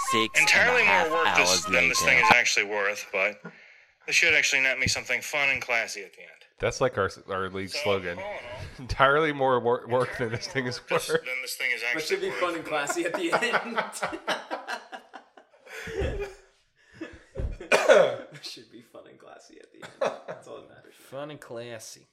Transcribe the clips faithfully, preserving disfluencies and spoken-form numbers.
Six entirely and a half more work this, hours than later. this thing is actually worth, but this should actually net me something fun and classy at the end. That's like our our league So, slogan. all in all, Entirely more wor- work than this thing is this- worth. Then this thing is But actually should be worth. fun and classy at the end. Should be fun and classy at the end. That's all that matters. Fun and classy.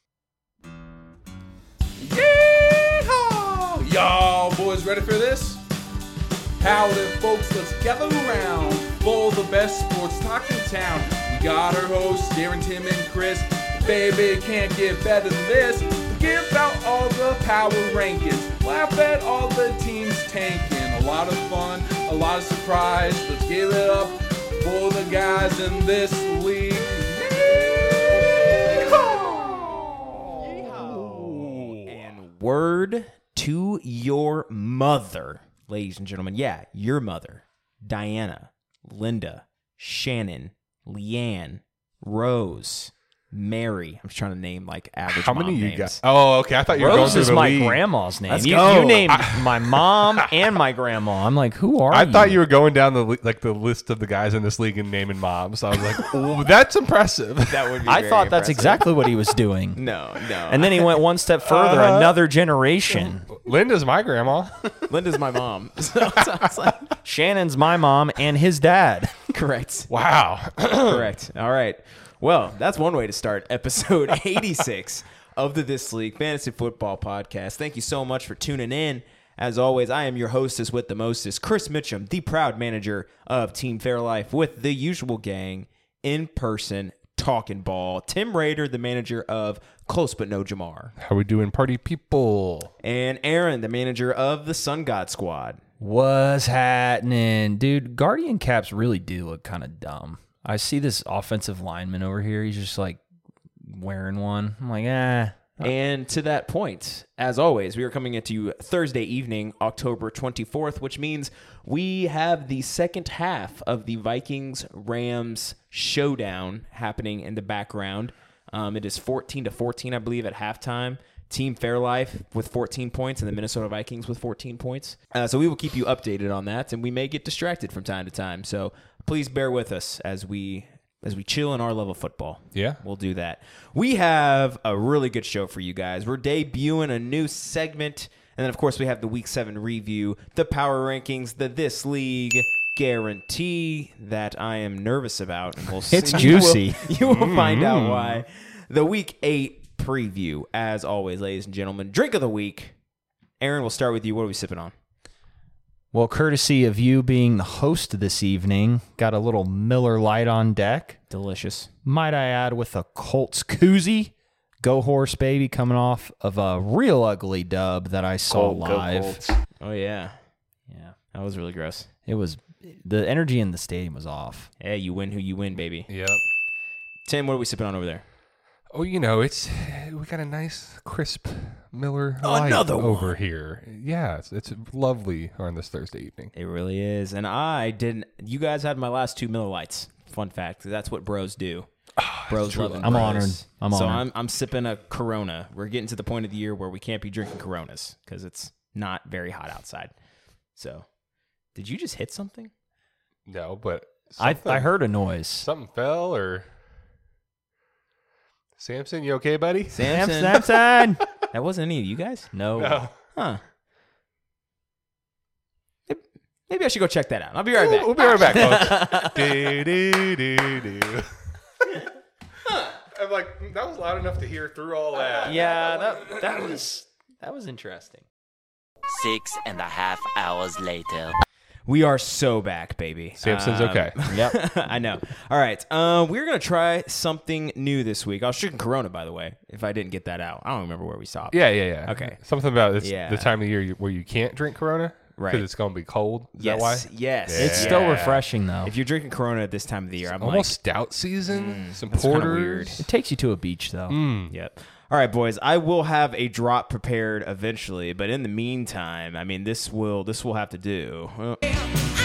Yeehaw! Y'all boys ready for this? Howdy, folks, let's gather around for the best sports talk in town. We got our hosts, Darren, Tim, and Chris. Baby, can't get better than this. Give out all the power rankings. Laugh at all the teams tanking. A lot of fun, a lot of surprise. Let's give it up for the guys in this league. And word to your mother, ladies and gentlemen. Yeah, your mother. Diana, Linda, Shannon, Leanne, Rose, Mary. I'm just trying to name like average How mom many you names. got? Oh, okay. I thought you were going Rose through is the my league. grandma's name. Let's you, go. you named my mom and my grandma. I'm like, who are I you? thought you were going down the li- like the list of the guys in this league and naming moms. I was like, oh, that's impressive. That would be I very thought that's impressive. exactly what he was doing. No, no. And then he went one step further, Uh-huh. another generation. Linda's my grandma. Linda's my mom. So it sounds like Shannon's my mom and his dad. correct. Wow. Correct. All right. Well, that's one way to start episode eighty-six of the This League Fantasy Football Podcast. Thank you so much for tuning in. As always, I am your hostess with the mostest, Chris Mitchum, the proud manager of Team Fairlife, with the usual gang in person, talking ball. Tim Rader, the manager of Close But No Jamar. How we doing, party people? And Aaron, the manager of the Sun God Squad. What's happening? Dude, Guardian caps really do look kind of dumb. I see this offensive lineman over here. He's just like wearing one. I'm like, eh. And to that point, as always, we are coming into you Thursday evening, October twenty-fourth, which means we have the second half of the Vikings-Rams showdown happening in the background. Um, it is fourteen to fourteen, I believe, at halftime. Team Fairlife with fourteen points and the Minnesota Vikings with fourteen points. Uh, so we will keep you updated on that, and we may get distracted from time to time. So please bear with us as we as we chill in our love of football. Yeah. We'll do that. We have a really good show for you guys. We're debuting a new segment, and then, of course, we have the Week seven review, the Power Rankings, the This League guarantee that I am nervous about. And we'll It's see- juicy. You will, you will find out why. The Week eight preview, as always, ladies and gentlemen. Drink of the week. Aaron, we'll start with you. What are we sipping on? Well, courtesy of you being the host this evening, got a little Miller Lite on deck. Delicious. Might I add with a Colts koozie. Go Horse, baby, coming off of a real ugly dub that I saw Go, go live. Colts. Oh, yeah. Yeah. That was really gross. It was, the energy in the stadium was off. Hey, you win who you win, baby. Yep. Tim, what are we sipping on over there? Oh, you know, it's we got a nice crisp Miller Lite Another one. over here. Yeah, it's it's lovely on this Thursday evening. It really is. And I didn't. You guys had my last two Miller Lights. Fun fact. That's what bros do. Bros love I'm honored. I'm so honored. I'm I'm sipping a Corona. We're getting to the point of the year where we can't be drinking Coronas because it's not very hot outside. So, did you just hit something? No, but I something- I heard a noise. something fell or Samson, you okay, buddy? Samson. Samson. That wasn't any of you guys? No. No. Huh. Maybe I should go check that out. I'll be right back. We'll be right back, folks. do, do, do, do. I'm like, that was loud enough to hear through all that. Yeah, that that was that was interesting. Six and a half hours later. We are so back, baby. Samson's Um, okay. Yep. I know. All right. Um, we're going to try something new this week. I was drinking Corona, by the way, if I didn't get that out. I don't remember where we stopped. Yeah, yeah, yeah. Okay. Something about it's Yeah. the time of year you- where you can't drink Corona. Right. Because it's going to be cold. Is Yes. that why? Yes. It's Yeah. still refreshing though. If you're drinking Corona at this time of the year, I'm Almost like, stout season. Some that's kinda porters. It takes you to a beach though. Mm. yep. All right, boys. I will have a drop prepared eventually, but in the meantime, I mean, this will this will have to do. Well,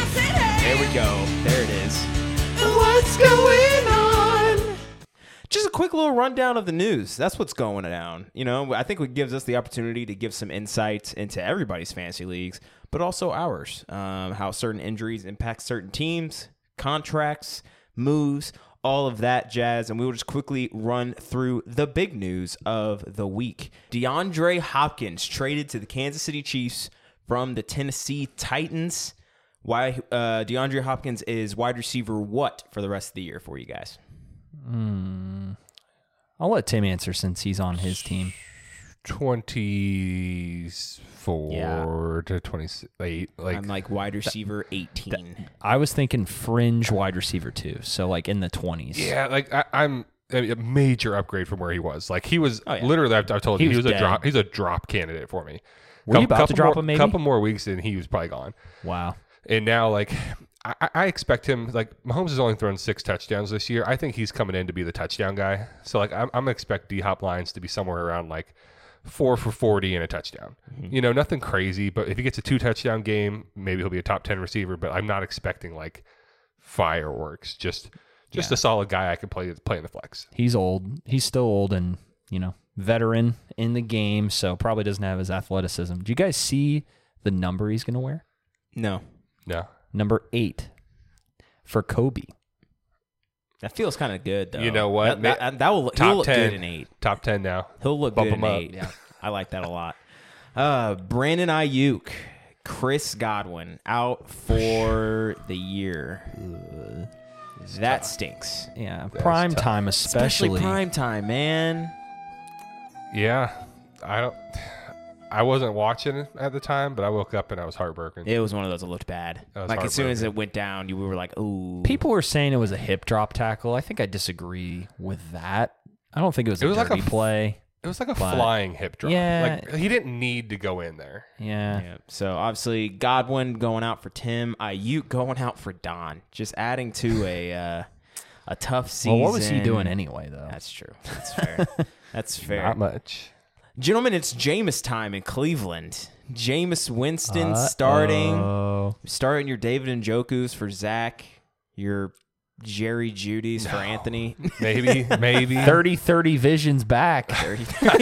there we go. There it is. What's going on? Just a quick little rundown of the news. That's what's going down. You know, I think it gives us the opportunity to give some insight into everybody's fantasy leagues, but also ours. Um, how certain injuries impact certain teams, contracts, moves, all of that jazz. And we will just quickly run through the big news of the week. DeAndre Hopkins traded to the Kansas City Chiefs from the Tennessee Titans. Why uh, DeAndre Hopkins is wide receiver what for the rest of the year for you guys? Hmm. I'll let Tim answer since he's on his team. twenty-four Yeah. to twenty-eight. Like, I'm like wide receiver eighteen. I was thinking fringe wide receiver too, so like in the twenties. yeah, like I, I'm a major upgrade from where he was. Like he was Oh, yeah. literally. I've, I've told He you he was was, a dead. drop. He's a drop candidate for me. Were you about to drop more, him maybe? couple more weeks and he was probably gone. Wow. And now, like, I, I expect him. Like, Mahomes has only thrown six touchdowns this year. I think he's coming in to be the touchdown guy. So, like, I'm, I'm gonna expect D Hop lines to be somewhere around like four for forty and a touchdown. Mm-hmm. You know, nothing crazy. But if he gets a two touchdown game, maybe he'll be a top ten receiver. But I'm not expecting like fireworks. Just, just Yeah. a solid guy I can play play in the flex. He's old. He's still old and, you know, veteran in the game, so probably doesn't have his athleticism. Do you guys see the number he's going to wear? No. No, Number eight for Kobe. That feels kind of good, though. You know what? That, that, that will look, top he'll look ten. good in eight. top ten now. He'll look Bump good in him up. eight. Yeah, I like that a lot. Uh, Brandon Ayuk, Chris Godwin out for the year. That stinks. Yeah, prime tough. time especially. Especially prime time, man. Yeah, I don't. I wasn't watching at the time, but I woke up and I was heartbroken. It was one of those that looked bad. That was Like as soon as heartbroken. it went down, you we were like, "Ooh." People were saying it was a hip drop tackle. I think I disagree with that. I don't think it was It a was like a dirty f- play. It was like a But- flying hip drop. Yeah. Like, he didn't need to go in there. Yeah. Yeah. So obviously Godwin going out for Tim, Ayuk going out for Don, just adding to a uh, a tough season. Well, what was he doing anyway, though? That's true. That's fair. That's fair. Not much. Gentlemen, it's Jameis time in Cleveland. Jameis Winston starting. Oh. Starting your David Njoku's for Zach. Your Jerry Judy's for Anthony. Maybe, maybe. thirty thirty visions back. I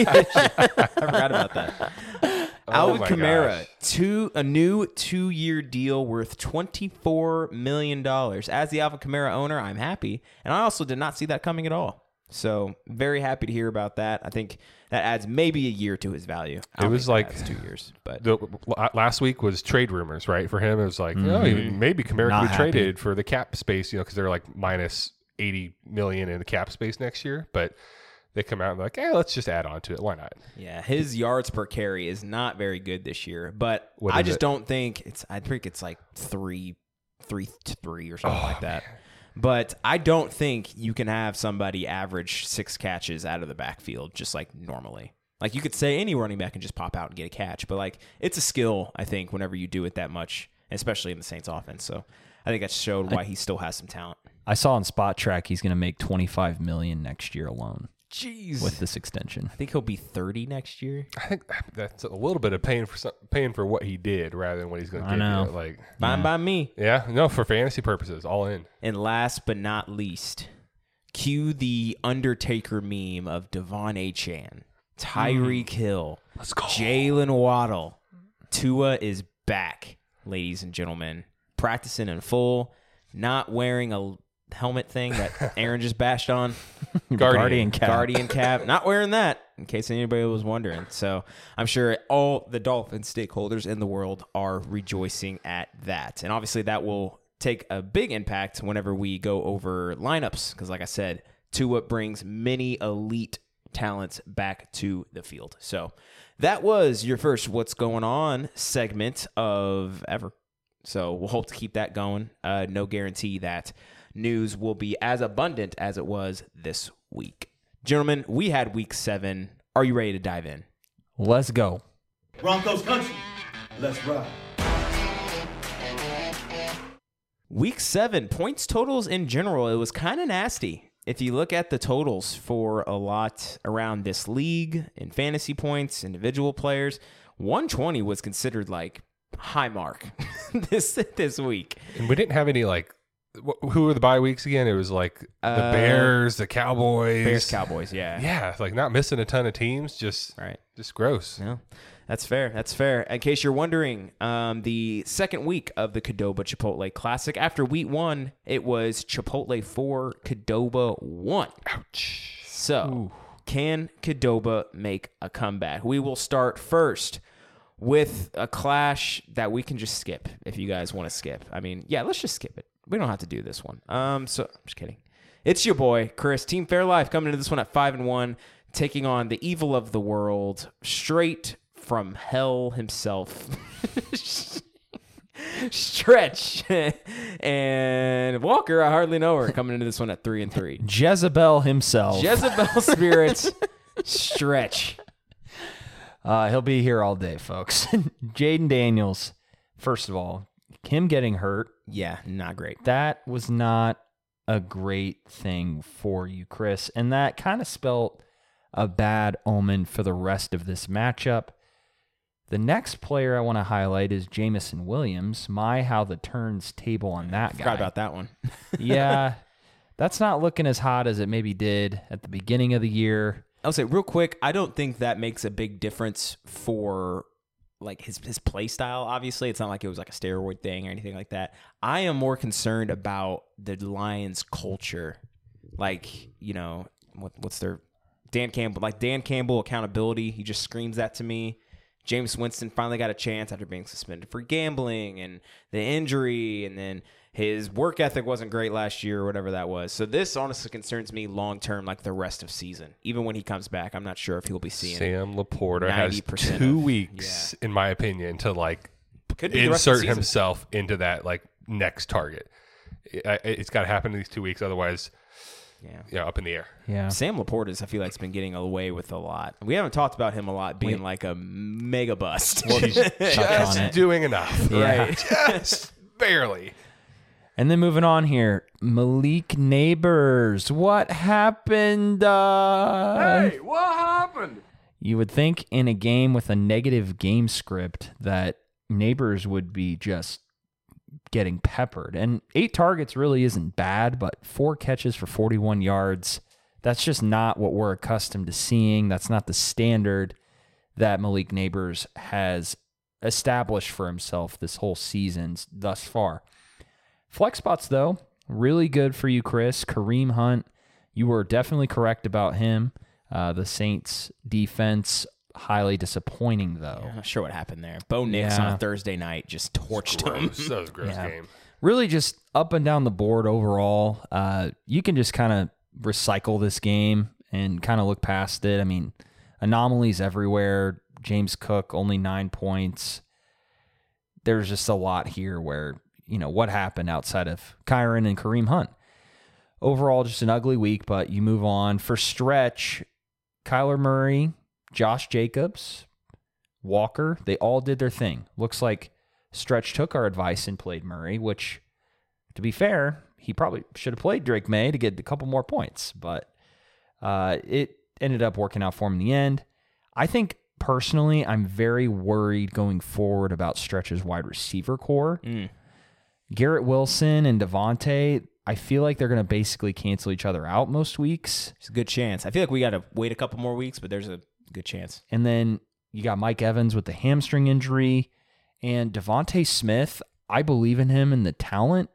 forgot about that. Oh Alvin my Kamara, gosh. two a new two-year deal worth twenty-four million dollars. As the Alvin Kamara owner, I'm happy. And I also did not see that coming at all. So very happy to hear about that. I think that adds maybe a year to his value. I don't It was think that like- adds two years, but The, last week was trade rumors, right? For him, it was like, oh, maybe Kamara Not could be happy. traded for the cap space, you know, because they're like minus eighty million in the cap space next year. But they come out and like, hey, let's just add on to it. Why not? yeah, his yards per carry is not very good this year. But What I is just it? don't think it's. I think it's like three, three, three or something Oh, like that. But I don't think you can have somebody average six catches out of the backfield just like normally. Like you could say any running back can just pop out and get a catch, but like it's a skill, I think, whenever you do it that much, especially in the Saints offense. So I think that showed why he still has some talent. I saw on Spot Track he's going to make twenty-five million dollars next year alone Jeez. with this extension. I think he'll be thirty next year. I think that's a little bit of paying for some, paying for what he did rather than what he's going to I give know. you. Like, Fine by me. yeah, no, for fantasy purposes, all in. And last but not least, cue the Undertaker meme of Devon Achane, Tyreek Hill, Let's go. Jalen Waddle. Tua is back, ladies and gentlemen. Practicing in full, not wearing a helmet thing that Aaron just bashed on. Guardian. Guardian cap. Guardian cap. Not wearing that, in case anybody was wondering. So I'm sure all the Dolphins stakeholders in the world are rejoicing at that. And obviously that will take a big impact whenever we go over lineups. Because like I said, Tua brings many elite talents back to the field. So that was your first What's Going On segment of ever. So we'll hope to keep that going. Uh, no guarantee that news will be as abundant as it was this week. Gentlemen, we had week seven. Are you ready to dive in? Let's go. Broncos country. Let's ride. Week seven, points totals in general, it was kind of nasty. If you look at the totals for a lot around this league in fantasy points, individual players, one twenty was considered like high mark this this week. And we didn't have any like wh- who were the bye weeks again? It was like the Uh, Bears, the Cowboys. Bears, Cowboys, yeah. Yeah, like not missing a ton of teams, just Right. just gross. Yeah, that's fair. That's fair. In case you're wondering, um, the second week of the Qdoba Chipotle Classic, after week one, it was Chipotle four, Qdoba one. Ouch. So, can Qdoba make a comeback? We will start first with a clash that we can just skip if you guys want to skip. I mean, yeah, let's just skip it. We don't have to do this one. Um, so I'm just kidding. It's your boy Chris, Team Fairlife, coming into this one at five and one, taking on the evil of the world, straight from hell himself. Stretch and Walker, I hardly know her, coming into this one at three and three. Jezebel himself. Jezebel spirits. Stretch. Uh, he'll be here all day, folks. Jaden Daniels, first of all, him getting hurt, Yeah, not great. that was not a great thing for you, Chris. And that kind of spelt a bad omen for the rest of this matchup. The next player I want to highlight is Jamison Williams. My, how the turns table on that guy. Forgot about that one. Yeah, that's not looking as hot as it maybe did at the beginning of the year. I'll say real quick, I don't think that makes a big difference for like his his play style. Obviously, it's not like it was like a steroid thing or anything like that. I am more concerned about the Lions culture. Like, you know, what what's their Dan Campbell, like Dan Campbell accountability. He just screams that to me. Jameis Winston finally got a chance after being suspended for gambling and the injury, and then his work ethic wasn't great last year or whatever that was. So this honestly concerns me long term, like the rest of season. Even when he comes back, I'm not sure if he'll be seeing Sam Laporta has ninety percent two of- weeks, in my opinion, to like Could be the rest of the insert season. himself into that like next target. It, it's got to happen in these two weeks, otherwise, Yeah. you know, up in the air. Yeah. Sam Laporta's, I feel like, has been getting away with a lot. We haven't talked about him a lot being like a mega bust. Well, he's touch Just on it. doing enough, Yeah. right? Just barely. And then moving on here, Malik Neighbors. What happened? Uh, Hey, what happened? You would think in a game with a negative game script that Neighbors would be just getting peppered. And eight targets really isn't bad, but four catches for forty-one yards, that's just not what we're accustomed to seeing. That's not the standard that Malik Neighbors has established for himself this whole season thus far. Flex spots, though, really good for you, Chris. Kareem Hunt, you were definitely correct about him. Uh, the Saints' defense, highly disappointing, though. I'm not sure what happened there. Bo Nix Yeah. on a Thursday night just torched him. Gross. That was a gross Yeah. game. Really just up and down the board overall. Uh, you can just kind of recycle this game and kind of look past it. I mean, anomalies everywhere. James Cook, only nine points. There's just a lot here where, you know, what happened outside of Kyron and Kareem Hunt. Overall, just an ugly week, but you move on. For stretch, Kyler Murray, Josh Jacobs, Walker, they all did their thing. Looks like Stretch took our advice and played Murray, which, to be fair, he probably should have played Drake May to get a couple more points, but uh, it ended up working out for him in the end. I think, personally, I'm very worried going forward about Stretch's wide receiver core. Mm. Garrett Wilson and Devontae, I feel like they're going to basically cancel each other out most weeks. It's a good chance. I feel like we got to wait a couple more weeks, but there's a good chance. And then you got Mike Evans with the hamstring injury. And Devontae Smith, I believe in him and the talent,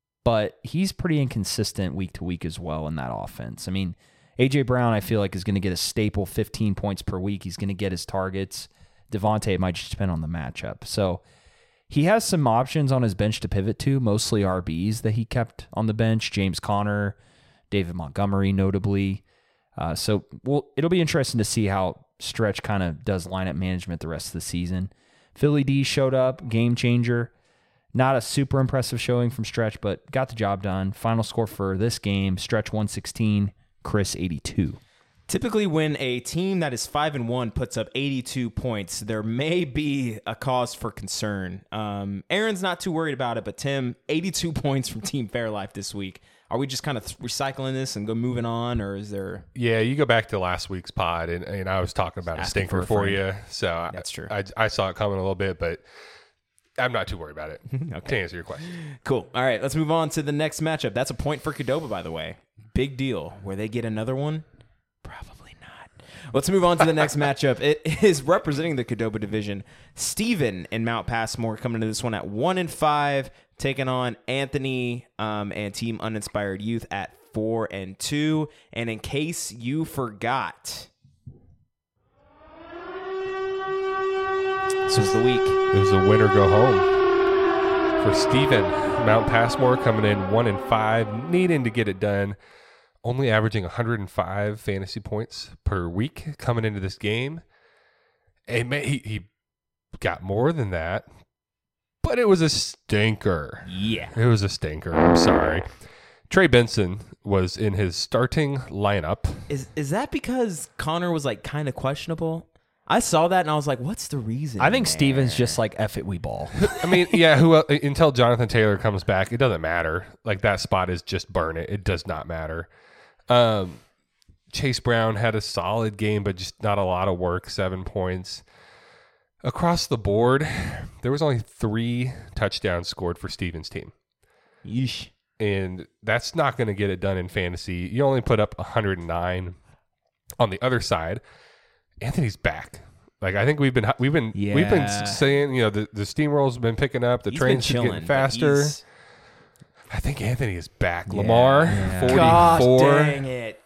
but he's pretty inconsistent week to week as well in that offense. I mean, A J Brown, I feel like, is going to get a staple fifteen points per week. He's going to get his targets. Devontae might just depend on the matchup. So he has some options on his bench to pivot to, mostly R Bs that he kept on the bench. James Conner, David Montgomery, notably. Uh, so well, it'll be interesting to see how Stretch kind of does lineup management the rest of the season. Philly D showed up, game changer. Not a super impressive showing from Stretch, but got the job done. Final score for this game, Stretch one sixteen, Chris eighty-two. Typically, when a team that is five and one puts up eighty-two points, there may be a cause for concern. Um, Aaron's not too worried about it, but Tim, eighty-two points from Team Fairlife this week. Are we just kind of recycling this and go moving on, or is there? Yeah, you go back to last week's pod, and, and I was talking about a Asking stinker for a for, friend. you. So That's true. I, I saw it coming a little bit, but I'm not too worried about it. Okay. To answer your question. Cool. All right, let's move on to the next matchup. That's a point for Qdoba, by the way. Big deal. Where they get another one? Probably not. Let's move on to the next matchup. It is representing the Qdoba division. Steven and Mount Passmore coming into this one at one and five, taking on Anthony um, and Team Uninspired Youth at four and two. And in case you forgot, this was the week. It was a win or go home for Steven. Mount Passmore coming in one and five, needing to get it done. Only averaging one hundred five fantasy points per week coming into this game. And man, he, he got more than that, but it was a stinker. Yeah. It was a stinker. I'm sorry. Trey Benson was in his starting lineup. Is is that because Connor was like kind of questionable? I saw that and I was like, what's the reason? I think there? Steven's just like, F it, we ball. I mean, yeah, who el- until Jonathan Taylor comes back, it doesn't matter. Like, that spot is just burn it. It does not matter. Um, Chase Brown had a solid game, but just not a lot of work, seven points. Across the board, there was only three touchdowns scored for Steven's team. Yeesh. And that's not going to get it done in fantasy. You only put up one hundred nine. On the other side, Anthony's back. Like, I think we've been we've been Yeah. we've been saying, you know, the, the steamroll's been picking up, the He's train's been getting chilling, but faster. he's- I think Anthony is back. Lamar, Yeah. Gosh forty-four. dang it.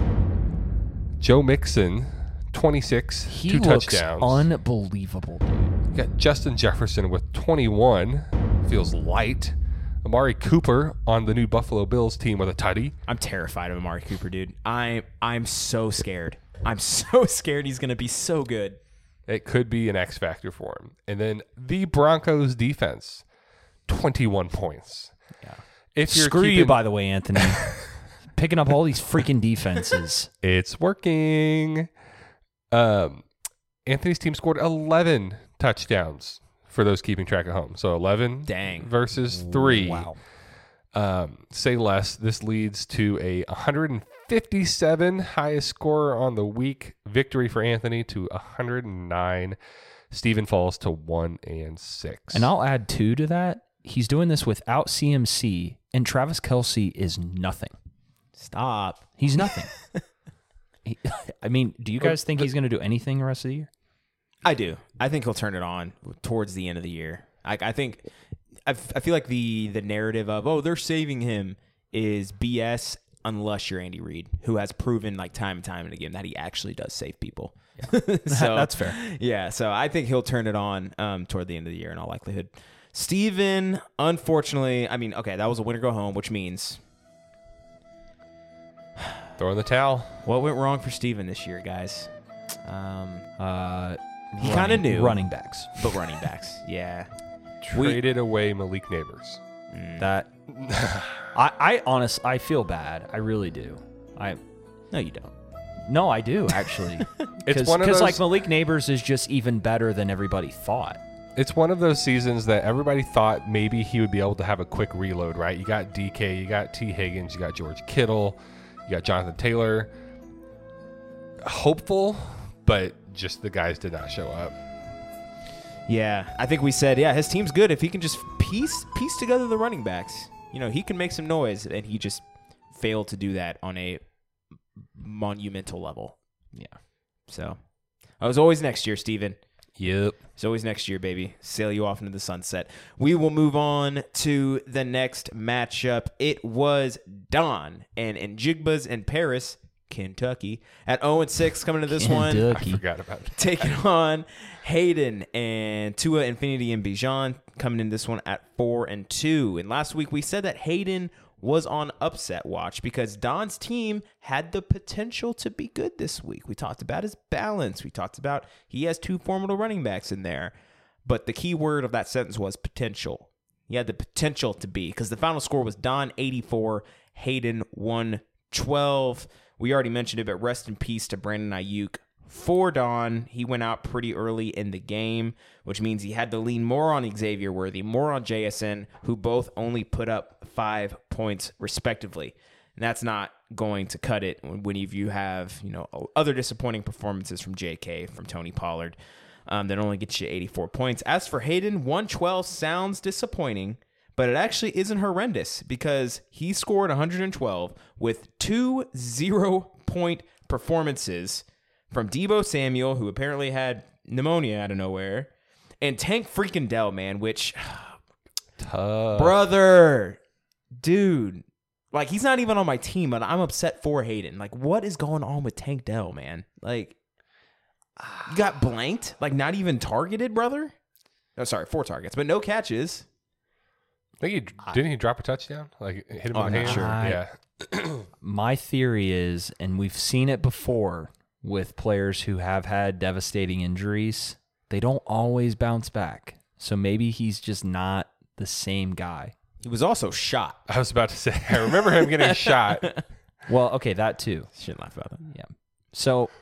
Joe Mixon, twenty-six, He two looks touchdowns. unbelievable, dude. You got Justin Jefferson with twenty-one. Feels light. Amari Cooper on the new Buffalo Bills team with a tutty. I'm terrified of Amari Cooper, dude. I I'm so scared. I'm so scared he's gonna be so good. It could be an X factor for him. And then the Broncos defense, twenty-one points. Yeah. If you're Screw you, keeping- by the way, Anthony. Picking up all these freaking defenses. It's working. Um, Anthony's team scored eleven touchdowns for those keeping track at home. So eleven Dang. versus three. Wow. Um, say less. This leads to a one hundred fifty-seven highest scorer on the week victory for Anthony to one hundred nine. Steven falls to one and six. And I'll add two to that. He's doing this without C M C, and Travis Kelce is nothing. Stop. He's nothing. he, I mean, do you guys think he's going to do anything the rest of the year? I do. I think he'll turn it on towards the end of the year. I, I think I, f- I feel like the the narrative of oh they're saving him is B S unless you're Andy Reid, who has proven like time and time and again that he actually does save people. so That's fair. Yeah, so I think he'll turn it on um, toward the end of the year in all likelihood. Steven, unfortunately, I mean, okay, that was a win or go home, which means Throw in the towel. what went wrong for Steven this year, guys? Um, Uh, He running- kinda knew. running backs. but running backs, yeah. We- Traded away Malik Neighbors. That I, I honest, I feel bad. I really do. I No, you don't. no, I do actually. It's one of because those. like Malik Neighbors is just even better than everybody thought. It's one of those seasons that everybody thought maybe he would be able to have a quick reload, right? You got D K, you got T. Higgins, you got George Kittle, you got Jonathan Taylor. Hopeful, but just the guys did not show up. Yeah, I think we said, yeah, his team's good if he can just piece piece together the running backs. You know, he can make some noise, and he just failed to do that on a monumental level. Yeah. So, it was always next year, Steven. Yep. It's always next year, baby. Sail you off into the sunset. We will move on to the next matchup. It was Don and Njigbas in Paris, Kentucky, at oh and six coming to this one. I Kentucky. forgot about it. Taking on Hayden and Tua Infinity and Bijan coming in this one at four and two. And last week we said that Hayden was on upset watch because Don's team had the potential to be good this week. We talked about his balance. We talked about he has two formidable running backs in there. But the key word of that sentence was potential. He had the potential to be because the final score was Don eighty-four, Hayden one twelve. We already mentioned it, but rest in peace to Brandon Ayuk. For Don, he went out pretty early in the game, which means he had to lean more on Xavier Worthy, more on J S N, who both only put up five points respectively. And that's not going to cut it when you have, you know, other disappointing performances from J K, from Tony Pollard. Um, that only gets you eighty-four points. As for Hayden, one twelve sounds disappointing, but it actually isn't horrendous because he scored one hundred twelve with two zero-point performances from Deebo Samuel, who apparently had pneumonia out of nowhere, and Tank freaking Dell, man, which, Tough. brother, dude, like, he's not even on my team, and I'm upset for Hayden. Like, what is going on with Tank Dell, man? Like, you got blanked, like, not even targeted, brother? No, sorry, four targets, but no catches. I think he didn't he drop a touchdown? Like hit him Oh, on the I'm hand? not sure. I- Yeah. My theory is, and we've seen it before with players who have had devastating injuries, they don't always bounce back. So maybe he's just not the same guy. He was also shot. I was about to say, I remember him getting shot. Well, okay, that too. Shouldn't laugh about that. Yeah. So,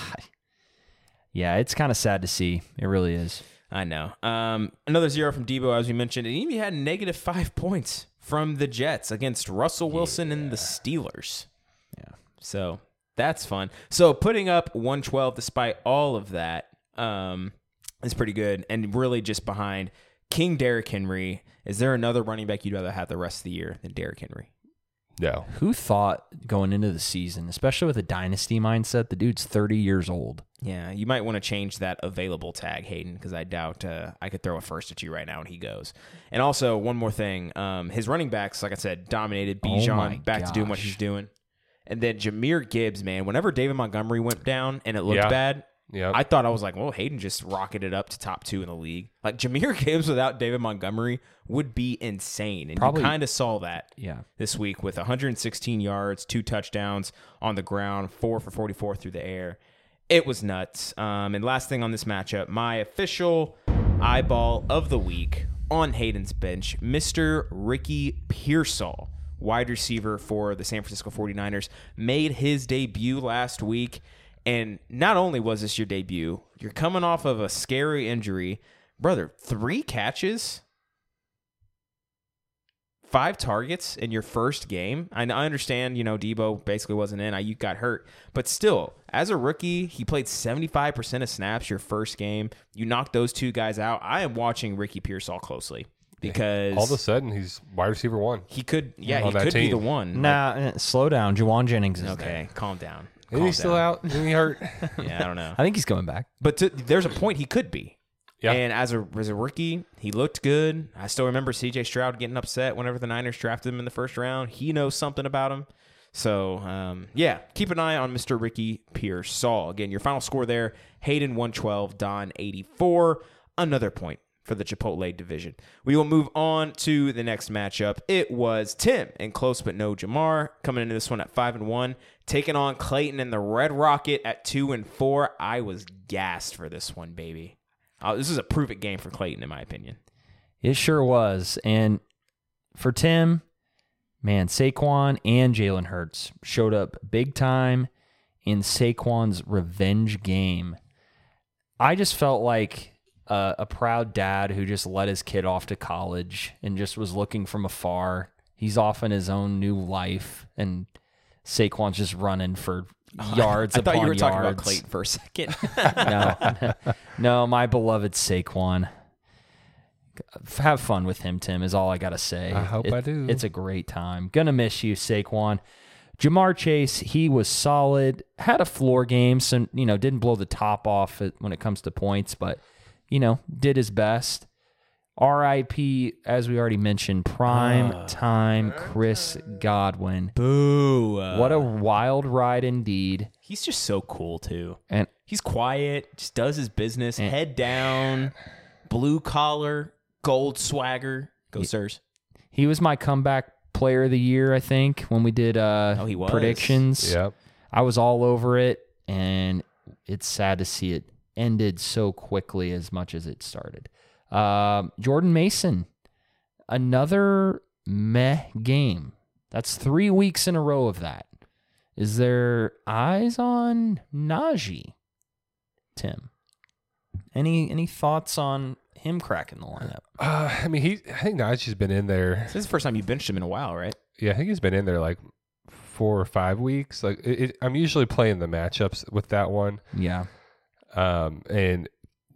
yeah, it's kind of sad to see. It really is. I know. Um, another zero from Deebo, as we mentioned, and he even had negative five points from the Jets against Russell Wilson yeah. and the Steelers. Yeah. So that's fun. So putting up one twelve despite all of that um, is pretty good, and really just behind King Derrick Henry. Is there another running back you'd rather have the rest of the year than Derrick Henry? No. Who thought going into the season, especially with a dynasty mindset, the dude's thirty years old? Yeah, you might want to change that available tag, Hayden, because I doubt uh, I could throw a first at you right now and he goes. And also, one more thing. Um, his running backs, like I said, dominated. Bijan Oh my back to doing what gosh. he's doing. And then Jahmyr Gibbs, man, whenever David Montgomery went down and it looked Yeah. bad, Yep. I thought I was like, well, Hayden just rocketed up to top two in the league. Like, Jahmyr Gibbs without David Montgomery would be insane. And Probably- you kind of saw that Yeah. this week with one hundred sixteen yards, two touchdowns on the ground, four for forty-four through the air. It was nuts. Um, and last thing on this matchup, my official eyeball of the week on Hayden's bench, Mister Ricky Pearsall, wide receiver for the San Francisco forty-niners, made his debut last week. And not only was this your debut, you're coming off of a scary injury. Brother, three catches, five targets in your first game. I I understand, you know, Deebo basically wasn't in. Ayuk got hurt. But still, as a rookie, he played seventy-five percent of snaps your first game. You knocked those two guys out. I am watching Ricky Pearsall closely because All of a sudden, he's wide receiver one. he could, yeah, On he that could be team. the one. Nah, eh, slow down. Jawan Jennings is Like, there. okay, calm down. Is Calm he still down. out? Is he hurt? Yeah, I don't know. I think he's coming back. But to, there's a point he could be. Yeah. And as a as a rookie, he looked good. I still remember C J Stroud getting upset whenever the Niners drafted him in the first round. He knows something about him. So, um, yeah, keep an eye on Mister Ricky Pearsall. Again, your final score there, Hayden one twelve, Don eighty-four. Another point for the Chipotle division. We will move on to the next matchup. It was Tim and close but no Jamar coming into this one at five and one, taking on Clayton and the Red Rocket at two and four. I was gassed for this one, baby. Uh, this is a prove it game for Clayton, in my opinion. It sure was. And for Tim, man, Saquon and Jalen Hurts showed up big time in Saquon's revenge game. I just felt like a, a proud dad who just let his kid off to college and just was looking from afar. He's off in his own new life, and Saquon's just running for yards I upon thought you were yards. talking about Clayton for a second. no, no, my beloved Saquon. Have fun with him, Tim, is all I got to say. I hope It- I do. It's a great time. Gonna miss you, Saquon. Jamar Chase, he was solid. Had a floor game, so, you know, didn't blow the top off it when it comes to points, but, you know, did his best. R I P, as we already mentioned, prime time Chris Godwin. Boo. What a wild ride indeed. He's just so cool, too. And He's quiet, just does his business, And- head down, blue collar, gold swagger. Go, sirs. he was my comeback player of the year, I think, when we did uh, Oh, he was? predictions. Yep. I was all over it, and it's sad to see it ended so quickly as much as it started. Um, Jordan Mason, another meh game. That's three weeks in a row of that. Is there eyes on Najee, Tim? Any any thoughts on him cracking the lineup? Uh, I mean, he. I think Najee's been in there. This is the first time you benched him in a while, right? Yeah, I think he's been in there like four or five weeks. Like, it, it, I'm usually playing the matchups with that one. Yeah. Um, and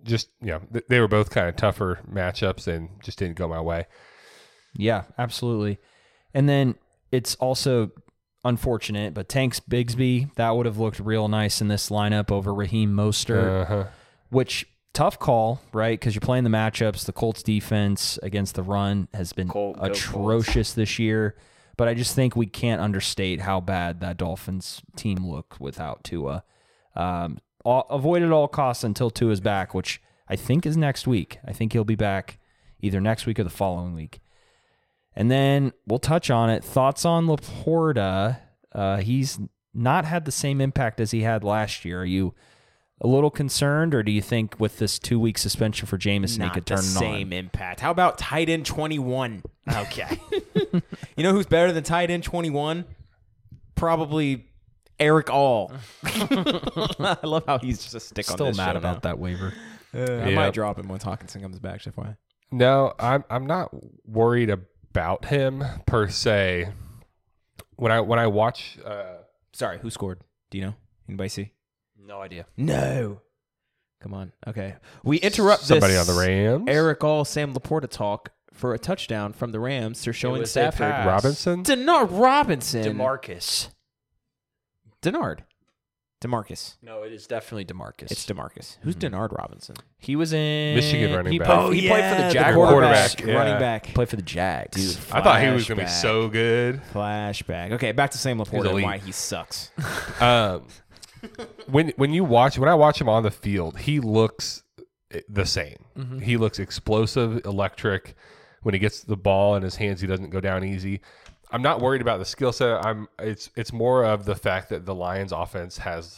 just, you know, th- they were both kind of tougher matchups and just didn't go my way. Yeah, absolutely. And then it's also unfortunate, but Tanks Bigsby, that would have looked real nice in this lineup over Raheem Mostert, Uh-huh. which tough call, right? Because you're playing the matchups. The Colts defense against the run has been Colt, go atrocious this year, but I just think we can't understate how bad that Dolphins team looked without Tua. Um, all, avoid at all costs until Tua's back, which I think is next week. I think he'll be back either next week or the following week. And then we'll touch on it. Thoughts on Laporta? Uh, he's not had the same impact as he had last year. Are you a little concerned, or do you think with this two-week suspension for Jameson, he Not could the turn it same on? impact. How about tight end twenty-one? Okay. You know who's better than tight end twenty-one? Probably Eric All. I love how he's just a stick Still on this mad show about now. that waiver. Uh, I Yep. might drop him when Hawkinson comes back. Just why? No, I'm I'm not worried about him per se. When I when I watch, uh, Sorry, who scored? Do you know? Anybody see? No idea. No. Come on. Okay. We interrupt somebody this on the Rams, Eric All, Sam Laporta talk for a touchdown from the Rams. They're showing was a Stafford. pass. Robinson. Denard Robinson. DeMarcus. Denard. DeMarcus. No, it is definitely DeMarcus. It's DeMarcus. Who's Denard Robinson? he was in Michigan running he back. Played, Oh, he played for the the Jaguars. quarterback. quarterback, yeah. running back. Played for the Jags. Dude, I thought he was going to be flashback. so good. Flashback. Okay, back to Sam Laporta and elite. why he sucks. Um, when when you watch when I watch him on the field, he looks the same. Mm-hmm. He looks explosive, electric. When he gets the ball in his hands, he doesn't go down easy. I'm not worried about the skill set. I'm it's it's more of the fact that the Lions offense has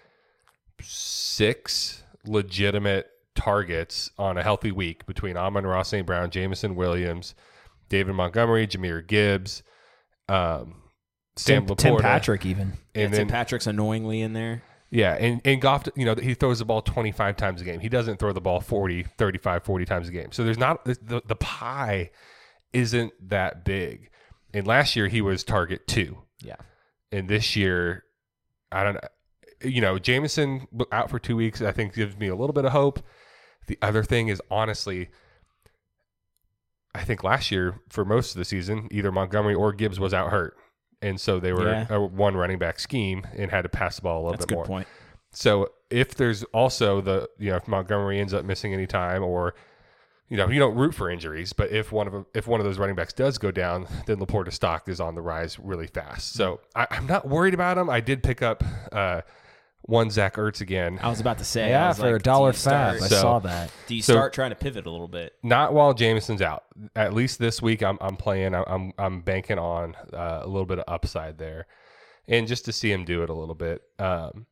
six legitimate targets on a healthy week between Amon-Ra Saint Brown, Jameson Williams, David Montgomery, Jahmyr Gibbs, um, Sam Tim, Laporta, Tim Patrick even. and And then Patrick's annoyingly in there. yeah, and, and Goff, you know, he throws the ball twenty-five times a game. He doesn't throw the ball forty, thirty-five, forty times a game. So there's not the, the pie isn't that big. And last year he was target two. Yeah. And this year, I don't know. You know, Jameson out for two weeks, I think gives me a little bit of hope. The other thing is, honestly, I think last year for most of the season, either Montgomery or Gibbs was out hurt. And so they were Yeah. a one running back scheme and had to pass the ball a little That's a bit good more. point. So if there's also the, you know, if Montgomery ends up missing any time, or, you know, you don't root for injuries, but if one of them, if one of those running backs does go down, then Laporta's stock is on the rise really fast. So I, I'm not worried about him. I did pick up uh, one Zach Ertz again. I was about to say. I Yeah, was for like, a dollar do you start- fab. I So- saw that. Do you So- start trying to pivot a little bit? Not while Jameson's out. At least this week, I'm I'm playing. I'm I'm, I'm banking on uh, a little bit of upside there, and just to see him do it a little bit. Um,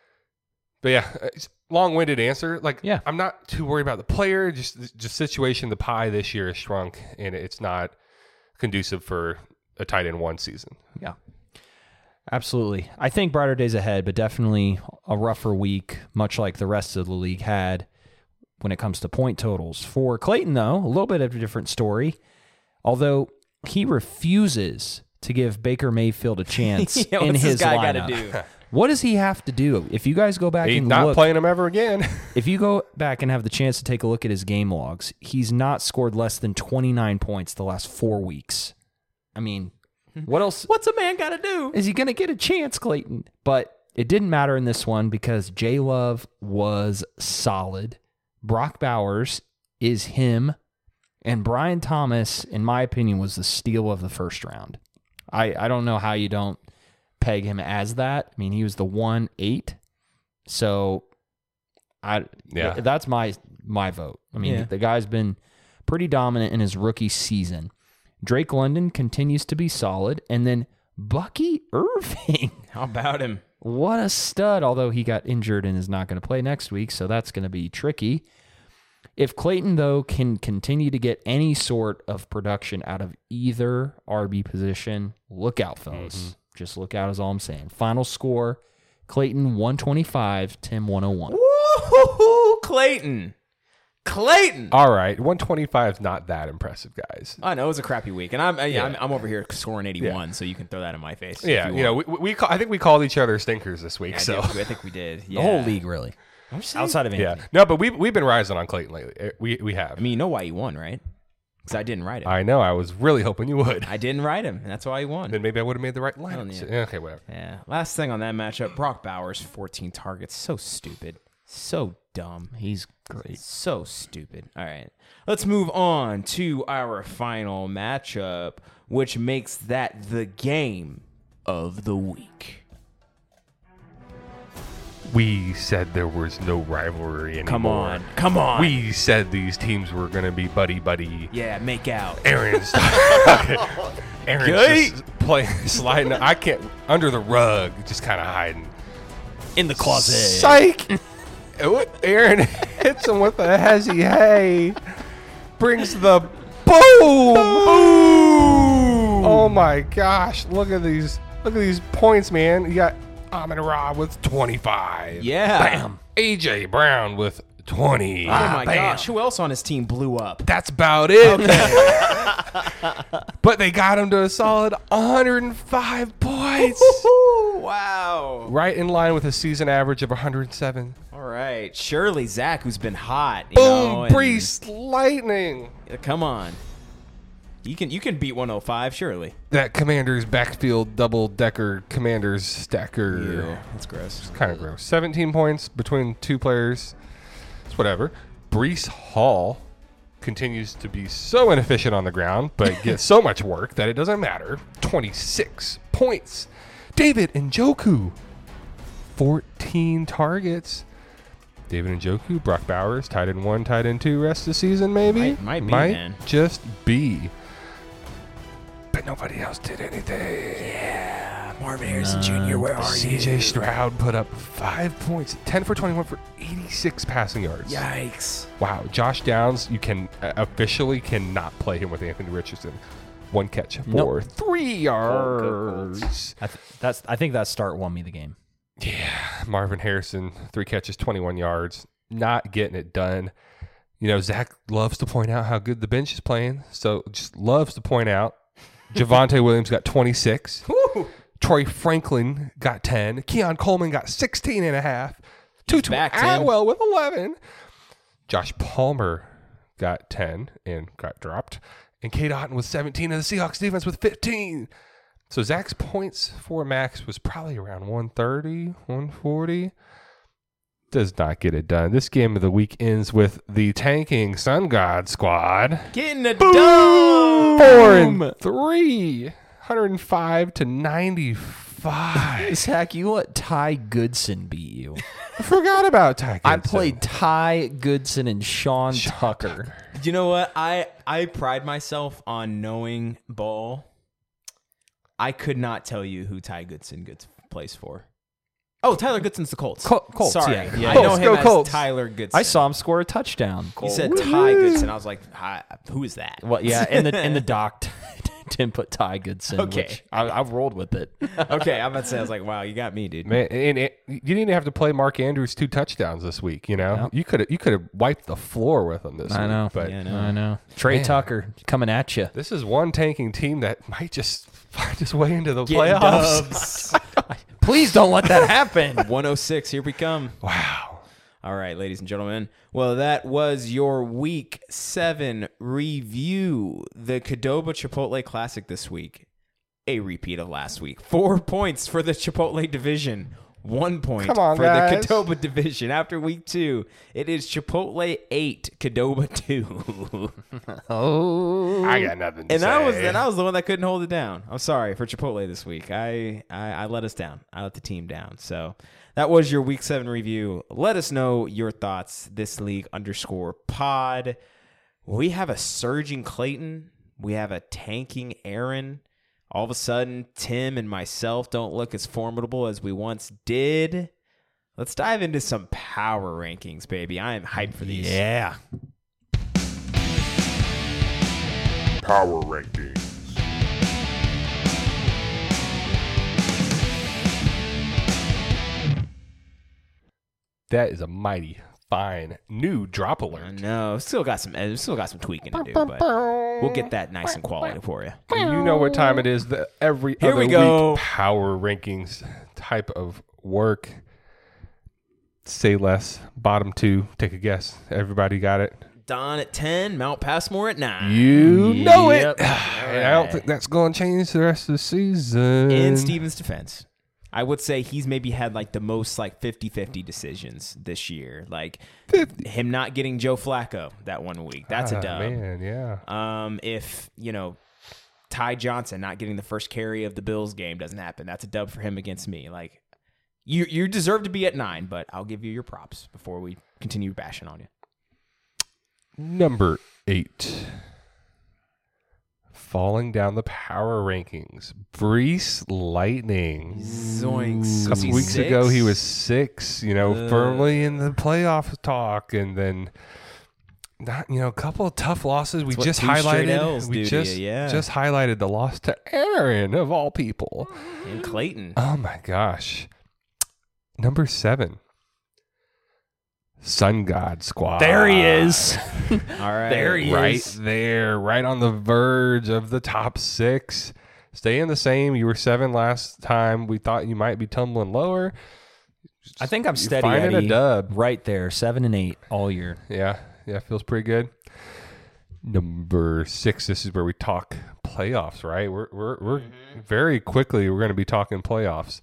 but yeah, it's long-winded answer. Like, Yeah. I'm not too worried about the player. Just just situation. The pie this year has shrunk, and it's not conducive for a tight end one season. Yeah. Absolutely. I think brighter days ahead, but definitely a rougher week, much like the rest of the league had when it comes to point totals. For Clayton, though, a little bit of a different story, although he refuses to give Baker Mayfield a chance Yeah, in what's his this guy lineup. gotta do? What does he have to do? If you guys go back He's and not look, playing him ever again. if you go back and have the chance to take a look at his game logs, he's not scored less than twenty-nine points the last four weeks. I mean, what else? What's a man got to do? Is he going to get a chance, Clayton? But it didn't matter in this one because J Love was solid. Brock Bowers is him. And Brian Thomas, in my opinion, was the steal of the first round. I, I don't know how you don't peg him as that. I mean, he was the one eight. So I Yeah. th- that's my my vote. I mean, Yeah. the guy's been pretty dominant in his rookie season. Drake London continues to be solid. And then Bucky Irving. How about him? What a stud, although he got injured and is not going to play next week, so that's going to be tricky. If Clayton, though, can continue to get any sort of production out of either R B position, look out, fellas. Mm-hmm. Just look out is all I'm saying. Final score, Clayton one twenty-five, Tim one oh one. Woo-hoo-hoo, Clayton. Clayton. All right, one twenty-five is not that impressive, guys. I know it was a crappy week, and I'm uh, yeah, Yeah. I'm, I'm over here scoring eighty-one, so you can throw that in my face. if Yeah, you, know, want. we, we call, I think we called each other stinkers this week. Yeah, I so did- I think we did. The Yeah. whole league, really. Outside of Yeah. Anthony. No, but we we've been rising on Clayton lately. Eh, We we have. I mean, you know why he won, right? Because I didn't write him. I know. I was really hoping you would. I didn't write him, and that's why he won. Then maybe I would have made the right line. yeah. Yeah, okay, whatever. Yeah. Last thing on that matchup, Brock Bowers, fourteen targets. So stupid. So dumb. He's great. So stupid. All right. Let's move on to our final matchup, which makes that the game of the week. We said there was no rivalry anymore. Come on. Come on. We said these teams were going to be buddy buddy. yeah, make out. Aaron's Aaron's Good. just playing sliding. I can't under the rug, just kind of hiding. In the closet. Psych. Aaron hits him with a hezzy hey. Brings the boom. Boom. Oh my gosh! Look at these. Look at these points, man. You got Amon Ra with twenty-five. Yeah. Bam. A J Brown with twenty. Oh my Bam. gosh. Who else on his team blew up? That's about it. But they got him to a solid one hundred five points. Wow. Right in line with a season average of one hundred seven. All right. Surely Zach, who's been hot. You know, Boom, and- Priest, lightning. Come on. You can you can beat one oh five, surely. That Commander's backfield double-decker Commander's stacker. That's gross. Kind of gross. seventeen points between two players. It's whatever. Brees Hall continues to be so inefficient on the ground, but gets so much work that it doesn't matter. twenty-six points. David Njoku, fourteen targets. David Njoku, Brock Bowers, tight end one, tight end two, rest of the season maybe? Might- might be, Might man. just be. But nobody else did anything. Marvin Harrison Junior, where are C J Stroud put up five points, ten for twenty-one for eighty-six passing yards. Yikes. Wow. Josh Downs, you can uh, officially cannot play him with Anthony Richardson. One catch for Nope. three yards. I th- that's. I think that start won me the game. Yeah. Marvin Harrison, three catches, twenty-one yards. Not getting it done. You know, Zach loves to point out how good the bench is playing. So just loves to point out. Javonte Williams got twenty-six. Troy Franklin got ten. Keon Coleman got sixteen and a half. Tutu back, Tim. Atwell with eleven. Josh Palmer got ten and got dropped. And Cade Otton with seventeen, and the Seahawks defense with fifteen. So Zach's points for max was probably around one thirty, one forty. Does not get it done. This game of the week ends with the tanking Sun God squad. Getting it done. Four and three. one hundred five to ninety-five. Zach, you let Ty Goodson beat you. I forgot about Ty I Goodson. played Ty Goodson and Sean, Tucker. You know what? I, I pride myself on knowing ball. I could not tell you who Ty Goodson gets plays for. Oh, Tyler Goodson's the Colts. Col- Colts, Sorry. yeah. I Colts, know him go as Colts. Tyler Goodson. I saw him score a touchdown. He said Ty Goodson. I was like, Hi, who is that? Well, yeah, in the in the doc, Tim put Ty Goodson. Okay. Which I, I've rolled with it. Okay, I'm about to say, I was like, wow, you got me, dude. Man, and it, you didn't even have to play Mark Andrews two touchdowns this week. You know, No. you could have you could have wiped the floor with him this I week. know. But Yeah, I know. I know. Trey Man. Tucker coming at you. this is one tanking team that might just find its way into the Getting playoffs. dubs. Please don't let that happen. one oh six, here we come. Wow. All right, ladies and gentlemen. Well, that was your week seven review. The Qdoba Chipotle Classic this week. A repeat of last week. Four points for the Chipotle division. One point Come on, for guys. the Qdoba division. After week two, it is Chipotle eight, Qdoba two. Oh. I got nothing to and say. I was and I was the one that couldn't hold it down. I'm sorry for Chipotle this week. I, I I let us down. I let the team down. So that was your week seven review. Let us know your thoughts. This league underscore pod. We have a surging Clayton. We have a tanking Aaron. All of a sudden, Tim and myself don't look as formidable as we once did. Let's dive into some power rankings, baby. I am hyped for these. Yeah. Power Rankings. That is a mighty fine new drop I alert. know. Still got some. uh, Still got some tweaking to do, but we'll get that nice and quality for you. You know what time it is. The every Here other we go. week power rankings type of work. say less. Bottom two. Take a guess. Everybody got it? Don at ten, Mount Passmore at nine. You know it. Yep. I don't think that's going to change the rest of the season. In Steven's defense, I would say he's maybe had like the most like fifty-fifty decisions this year. Like fifty. Him not getting Joe Flacco that one week. That's ah, a dub. Man, yeah. Um, if, you know, Ty Johnson not getting the first carry of the Bills game doesn't happen, that's a dub for him against me. Like, you you deserve to be at nine, but I'll give you your props before we continue bashing on you. Number eight. Falling down the power rankings. Brees Lightning. Zoinks. A couple weeks six? ago, he was six, you know, Uh. firmly in the playoff talk. And then, not you know, a couple of tough losses. We That's what just two straight highlighted. L's we do to just, you, yeah. just highlighted the loss to Aaron, of all people. And Clayton. Oh, my gosh. Number seven. Sun God Squad. There he is. All right. There he Right is. there, right on the verge of the top six. Staying the same. You were seven last time. We thought you might be tumbling lower. I think I'm You're steady. finding a Eddie, dub. right there, seven and eight all year. Yeah, yeah, feels pretty good. Number six. This is where we talk playoffs, right? We're we're we're Mm-hmm. very quickly we're going to be talking playoffs.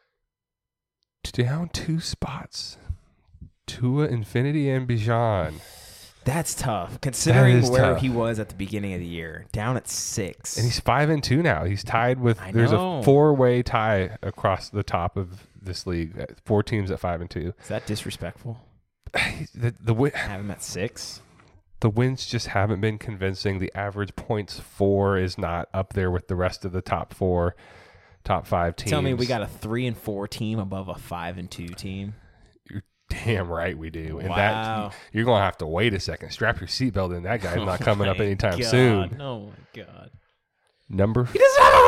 Down two spots. Tua, Infinity, and Bijan. That's tough, considering is where tough. he was at the beginning of the year. Down at six. And he's five and two now. He's tied with. I There's know. a four-way tie across the top of this league. Four teams at five and two. Is that disrespectful? The the win, Have him at six? the wins just haven't been convincing. The average points for is not up there with the rest of the top four, top five teams. Tell me we got a three and four team above a five and two team. You're damn right we do. And Wow. that you're gonna have to wait a second. Strap your seatbelt in. That guy's not coming up My anytime God. soon. Oh my God. Number he doesn't have a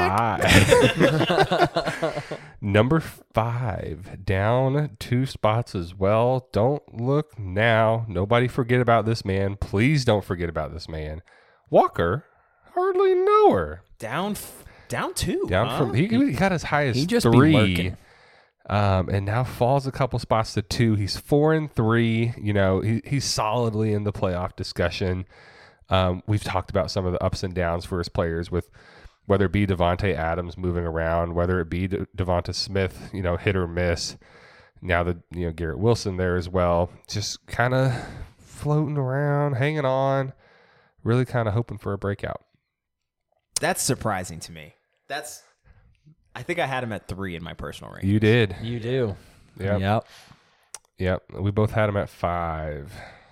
running back. Number five, down two spots as well. Don't look now. Nobody forget about this man. Please don't forget about this man. Walker, hardly know her. Down, f- down two. Down huh? from he, he got as high as He just be three. lurking. Um, and now falls a couple spots to two. He's four and three. You know, he, he's solidly in the playoff discussion. Um, we've talked about some of the ups and downs for his players, with whether it be Devontae Adams moving around, whether it be De- Devonta Smith, you know, hit or miss. Now the you know Garrett Wilson there as well, just kind of floating around, hanging on, really kind of hoping for a breakout. That's surprising to me. That's. I think I had him at three in my personal rank. You did, You do. Yep. Yep. yep. We both had him at five,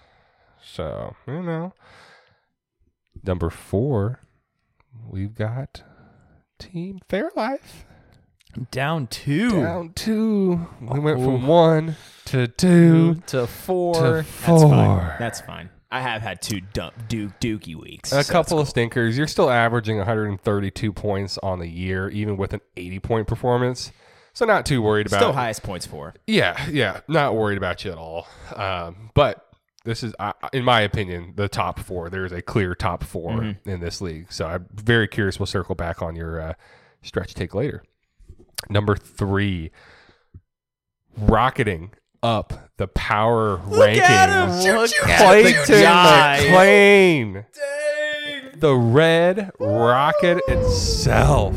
so you know. Number four, we've got Team Fairlife. Down two. Down two. We went from one to two to four. to That's four. fine. That's fine. I have had two dump, Duke Dookie weeks. A so couple that's of stinkers. You're still averaging one hundred thirty-two points on the year, even with an eighty-point performance. So not too worried cool. about. Still highest points for. Yeah, yeah, not worried about you at all. Um, but this is, uh, in my opinion, the top four. There's a clear top four Mm-hmm. in this league. So I'm very curious. We'll circle back on your uh, stretch take later. Number three, rocketing up the power rankings. Look Clayton guy. McLean. The Red Rocket itself.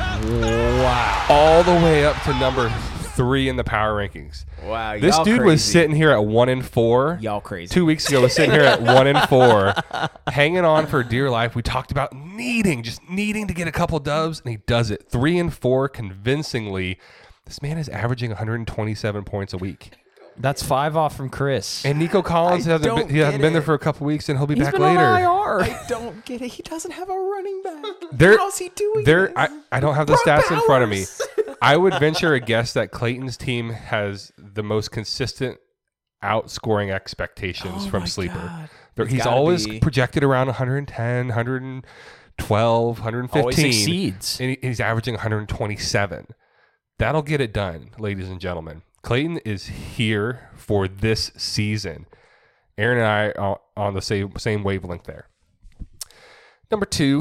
Wow. All the way up to number three in the power rankings. Wow, This y'all dude crazy. was sitting here at one and four. Y'all crazy. Two weeks ago was sitting here at one and four, hanging on for dear life. We talked about needing, just needing to get a couple dubs, and he does it. Three and four convincingly. This man is averaging one hundred twenty-seven points a week. That's five off from Chris. And Nico Collins I hasn't don't been, he hasn't get been there it. for a couple weeks, and he'll be He's back been later. on I R. I don't get it. He doesn't have a running back. There, How's he doing there. this? I, I don't have the Brock stats in front of me. Bowers. I would venture a guess that Clayton's team has the most consistent outscoring expectations Oh from my Sleeper. God. There- It's He's gotta always be- projected around one hundred ten, one twelve, one fifteen. Always exceeds. And he- he's averaging one hundred twenty-seven. That'll get it done, ladies and gentlemen. Clayton is here for this season. Aaron and I are on the same same wavelength there. Number two,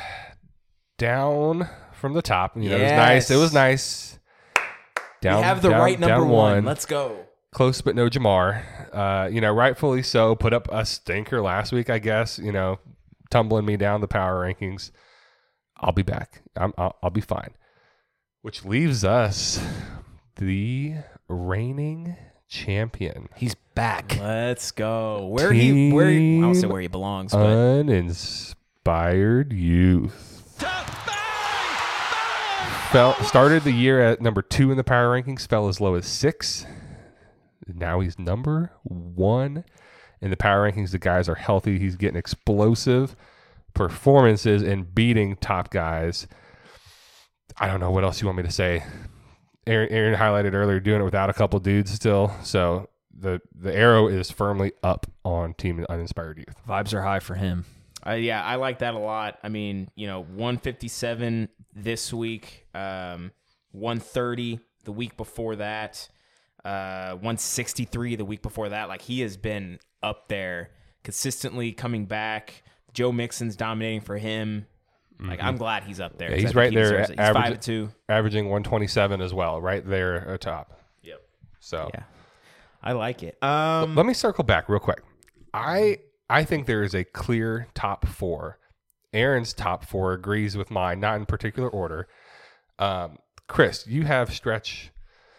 down from the top. You know, it was nice. It was Yes. nice. Down, we have the down- right number down one. one. Let's go. close but no Jamar. Uh, you know, rightfully so. Put up a stinker last week, I guess. You know, tumbling me down the power rankings. I'll be back. I'm, I'll, I'll be fine. Which leaves us the reigning champion. He's back. Let's go. Where he? Where? He, I don't say where he belongs. But Uninspired youth. Fell, started the year at number two in the power rankings. Fell as low as six. Now he's number one in the power rankings. The guys are healthy. He's getting explosive performances and beating top guys. I don't know what else you want me to say. Aaron, Aaron highlighted earlier doing it without a couple dudes still. So the the arrow is firmly up on Team Uninspired Youth. Vibes are high for him. Uh, yeah, I like that a lot. I mean, you know, one fifty-seven this week, um, one thirty the week before that, uh, one sixty-three the week before that. Like, he has been up there consistently coming back. Joe Mixon's dominating for him. Like, mm-hmm. I'm glad he's up there. Yeah, he's right he there. He's average, five two. Averaging one twenty-seven as well, right there atop. Yep. So, yeah, I like it. Um, Let me circle back real quick. I I think there is a clear top four. Aaron's top four agrees with mine, not in particular order. Um, Chris, you have Stretch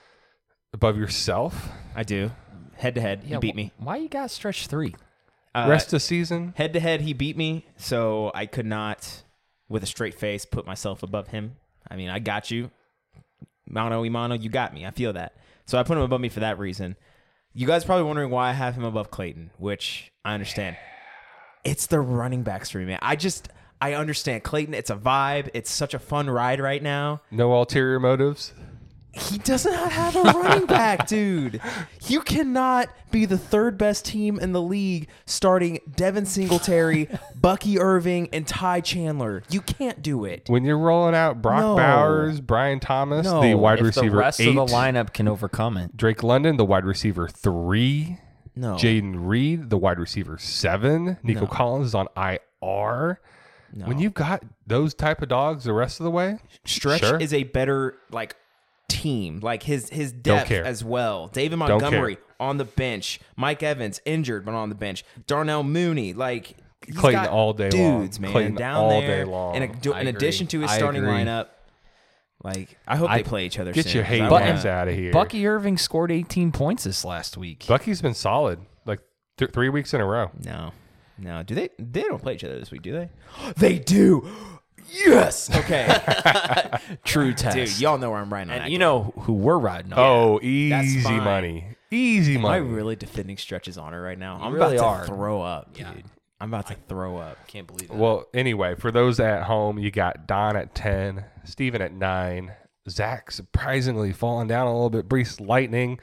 above yourself. I do. Head to head, he Yeah, beat wh- me. Why you got Stretch three? Uh, Rest of season. Head to head, he beat me, so I could not, with a straight face, put myself above him. I mean, I got you. Mano y mano, you got me. I feel that. So I put him above me for that reason. You guys are probably wondering why I have him above Clayton, which I understand. It's the running backs for me, man. I just, I understand. Clayton, it's a vibe. It's such a fun ride right now. No ulterior motives. He does not have a running back, dude. You cannot be the third best team in the league starting Devin Singletary, Bucky Irving, and Ty Chandler. You can't do it. When you're rolling out Brock No. Bowers, Brian Thomas, No. the wide If receiver the rest eight, of the lineup can overcome it. Drake London, the wide receiver three, No. Jaden Reed, the wide receiver seven, Nico No. Collins is on I R. No. When you've got those type of dogs the rest of the way, Stretch sure. is a better like team, like his his Don't depth care. as well. David Don't Montgomery care. on the bench, Mike Evans injured but on the bench, Darnell Mooney, like he's Clayton got all day long. dudes, man, Clayton down all there. day long. In, a, do- I in agree. addition to his I starting agree. lineup, like I hope I- they play each other. Get soon, your 'cause hate I But- wanna- ass out of here. Bucky Irving scored eighteen points this last week. Bucky's been solid, like th- three weeks in a row. No, no. Do they? They don't play each other this week, do they? They do. Yes. Okay. True test. Dude, y'all know where I'm riding on that. and you game. know who we're riding on. Oh, that's easy fine. money. Easy Am money. I really defending Stretch's honor right now? I'm really about are. to throw up, dude. Yeah. I'm about to throw up. Can't believe it. Well, anyway, for those at home, you got Don at ten, Steven at nine, Zach surprisingly falling down a little bit, Brees Lightning,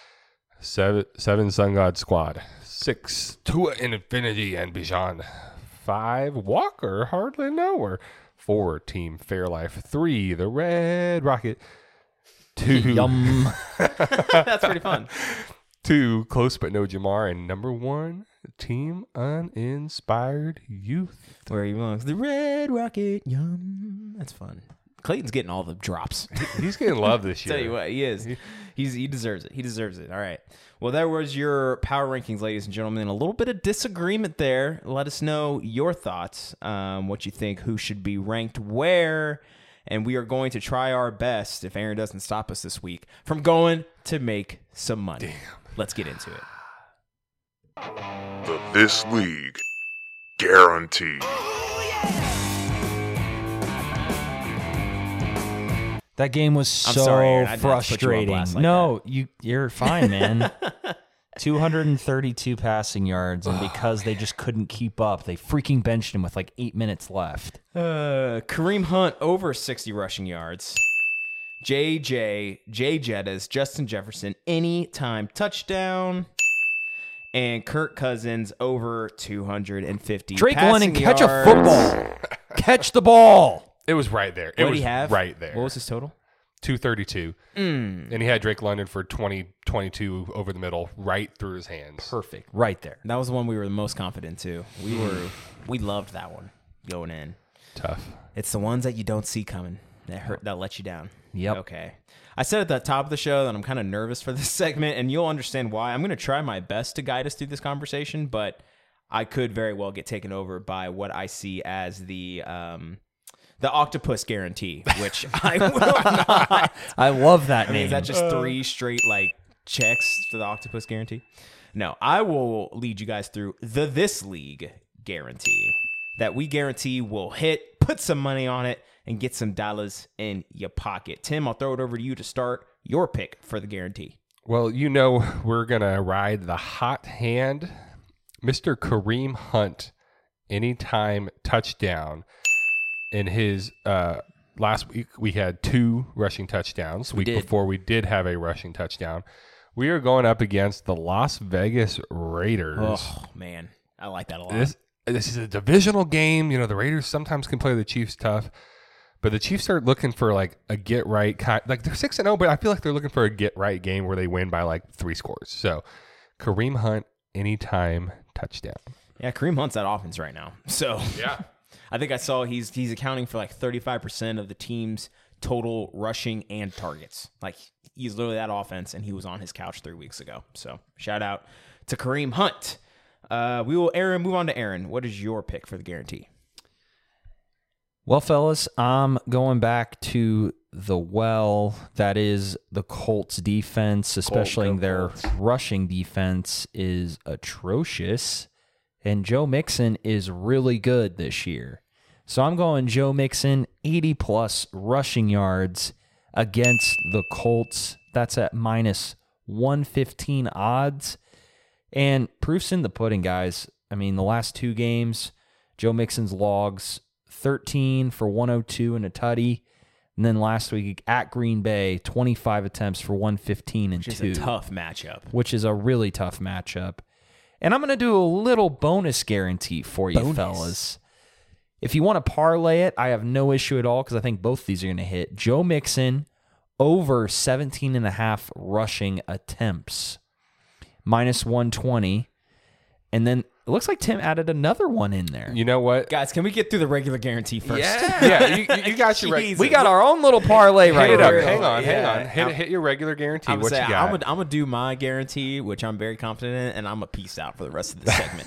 seven, seven Sun God Squad, six Tua Infinity and Bijan, five Walker Hardly Nowhere, four Team Fairlife, three The Red Rocket, two Yum. That's pretty fun. two Close But No Jamar, and number one Team Uninspired Youth. Where he belongs. The Red Rocket. Yum. That's fun. Clayton's getting all the drops. He's getting love this year. Tell you what, he is. He's he deserves it. He deserves it. All right. Well, there was your power rankings, ladies and gentlemen. A little bit of disagreement there. Let us know your thoughts. Um, what you think, who should be ranked where, and we are going to try our best, if Aaron doesn't stop us this week, from going to make some money. Damn. Let's get into it. The This League Guarantee. That game was I'm so sorry, Aaron. I didn't have to put you on frustrating. blast like no, you you're fine, man. two hundred thirty-two passing yards, and because they just couldn't keep up, they freaking benched him with like eight minutes left. Uh, Kareem Hunt over sixty rushing yards. J J, Jay Jettas, Justin Jefferson, anytime touchdown. And Kirk Cousins over two hundred fifty. Drake passing London, catch a yards. football. Catch the ball. It was right there. It What did was he have? right there. What was his total? two thirty-two. Mm. And he had Drake London for twenty, twenty-two over the middle, right through his hands. Perfect. Right there. That was the one we were the most confident too. We were, we loved that one going in. Tough. It's the ones that you don't see coming. That hurt. That let you down. Yep. Okay. I said at the top of the show that I'm kind of nervous for this segment, and you'll understand why. I'm going to try my best to guide us through this conversation, but I could very well get taken over by what I see as the um, the octopus guarantee, which I will not. I love that I mean, name. is that just three straight like checks to the octopus guarantee? No, I will lead you guys through the This League guarantee that we guarantee will hit, put some money on it, and get some dollars in your pocket. Tim, I'll throw it over to you to start your pick for the guarantee. Well, you know we're going to ride the hot hand, Mister Kareem Hunt, anytime touchdown. In his uh, last week, we had two rushing touchdowns. We week did. before, we did have a rushing touchdown. We are going up against the Las Vegas Raiders. Oh, man. I like that a lot. This, this is a divisional game. You know, the Raiders sometimes can play the Chiefs tough. But the Chiefs are looking for like a get right kind, like they're six and zero, but I feel like they're looking for a get right game where they win by like three scores. So, Kareem Hunt anytime touchdown. Yeah, Kareem Hunt's that offense right now. So Yeah, I think I saw he's he's accounting for like thirty-five percent of the team's total rushing and targets. Like he's literally that offense, and he was on his couch three weeks ago. So shout out to Kareem Hunt. Uh, we will Aaron move on to Aaron. What is your pick for the guarantee? Well, fellas, I'm going back to the well that is the Colts defense, especially Colt, go their Colts. rushing defense is atrocious. And Joe Mixon is really good this year. So I'm going Joe Mixon, eighty plus rushing yards against the Colts. That's at minus one fifteen odds. And proof's in the pudding, guys. I mean, the last two games, Joe Mixon's logs, thirteen for one oh two and a tutty. And then last week at Green Bay, twenty-five attempts for one fifteen and Which two. is a tough matchup. Which is a really tough matchup. And I'm going to do a little bonus guarantee for you, Bonus. fellas. If you want to parlay it, I have no issue at all because I think both these are going to hit. Joe Mixon over seventeen and a half rushing attempts, minus one twenty. And then it looks like Tim added another one in there. you know what? Guys, can we get through the regular guarantee first? Yeah, you, you got your right. Jesus. We got our own little parlay Hit right it up. here. Hang on, hang Yeah. on. Hit, hit your regular guarantee. I'm what gonna you say, got? I'm gonna I'm gonna do my guarantee, which I'm very confident in, and I'm gonna peace out for the rest of the segment.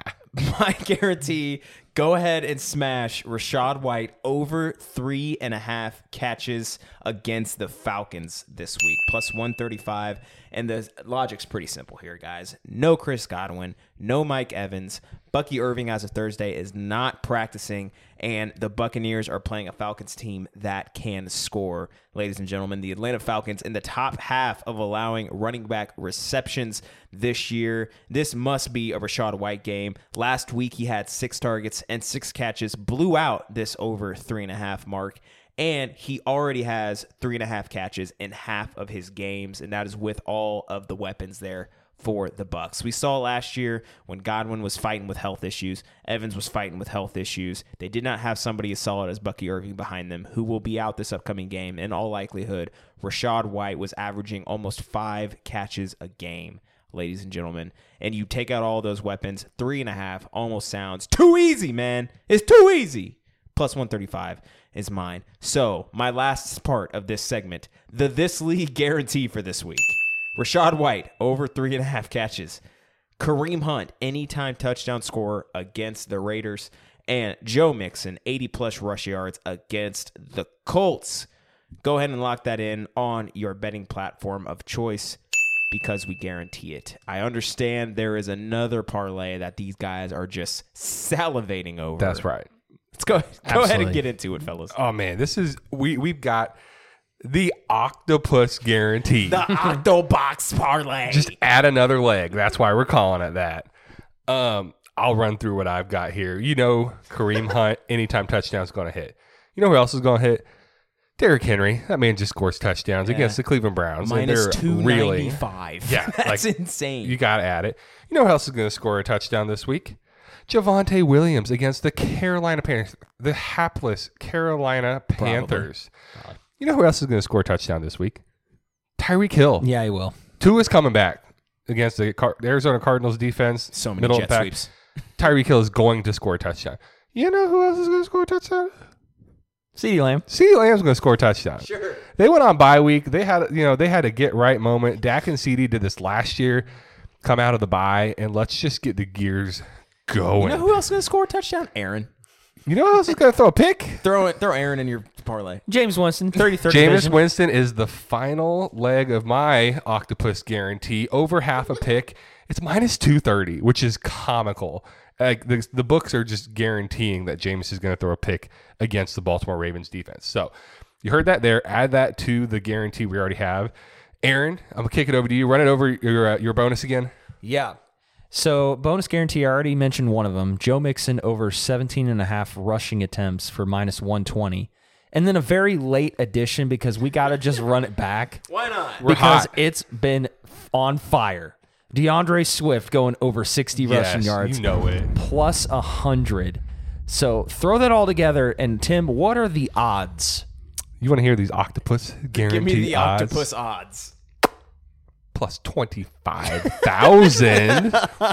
My guarantee: go ahead and smash Rachaad White over three and a half catches against the Falcons this week, plus one thirty-five. And the logic's pretty simple here, guys. No Chris Godwin, no Mike Evans. Bucky Irving, as of Thursday, is not practicing, and the Buccaneers are playing a Falcons team that can score. Ladies and gentlemen, the Atlanta Falcons in the top half of allowing running back receptions this year. This must be a Rachaad White game. Last week, he had six targets and six catches, blew out this over three and a half mark. And he already has three and a half catches in half of his games, and that is with all of the weapons there for the Bucs. We saw last year when Godwin was fighting with health issues, Evans was fighting with health issues. They did not have somebody as solid as Bucky Irving behind them, who will be out this upcoming game. In all likelihood, Rachaad White was averaging almost five catches a game, ladies and gentlemen. And you take out all those weapons, three and a half almost sounds too easy, man. It's too easy. Plus one thirty-five is mine. So, my last part of this segment, the This League guarantee for this week. Rachaad White, over three and a half catches. Kareem Hunt, anytime touchdown scorer against the Raiders. And Joe Mixon, eighty plus rush yards against the Colts. Go ahead and lock that in on your betting platform of choice because we guarantee it. I understand there is another parlay that these guys are just salivating over. That's right. Let's go, go ahead and Absolutely. get into it, fellas. Oh man, this is we we've got the octopus guarantee. The Octobox parlay. Just add another leg. That's why we're calling it that. Um, I'll run through what I've got here. You know, Kareem Hunt, anytime touchdown is going to hit. You know who else is going to hit? Derrick Henry. That man just scores touchdowns Yeah. against the Cleveland Browns. and minus they're two really, ninety-five. Yeah, That's like, insane. You got to add it. You know who else is going to score a touchdown this week? Javonte Williams against the Carolina Panthers, the hapless Carolina Panthers. You know who else is going to score a touchdown this week? Tyreek Hill. Yeah, he will. Tua's coming back against the Car- Arizona Cardinals defense. So many middle jet impact. sweeps. Tyreek Hill is going to score a touchdown. You know who else is going to score a touchdown? CeeDee Lamb. CeeDee Lamb's going to score a touchdown. Sure. They went on bye week. They had, you know, they had a get right moment. Dak and CeeDee did this last year. Come out of the bye and let's just get the gears going. You know who else is going to score a touchdown? Aaron. You know who else is going to throw a pick? Throw it. Throw Aaron in your parlay. James Winston, thirty-third Jameis division. Winston is the final leg of my octopus guarantee. Over half a pick. It's minus two thirty, which is comical. Like the, the books are just guaranteeing that Jameis is going to throw a pick against the Baltimore Ravens defense. So you heard that there. Add that to the guarantee we already have. Aaron, I'm going to kick it over to you. Run it over your, uh, your bonus again. Yeah. So bonus guarantee, I already mentioned one of them. Joe Mixon over seventeen and a half rushing attempts for minus one twenty. And then a very late addition because we got to just run it back. Why not? We're Because hot. it's been on fire. DeAndre Swift going over sixty rushing Yes, yards. you know it. Plus one hundred. So throw that all together. And Tim, what are the odds? You want to hear these octopus guarantee Give me the odds? octopus odds. Plus twenty-five thousand.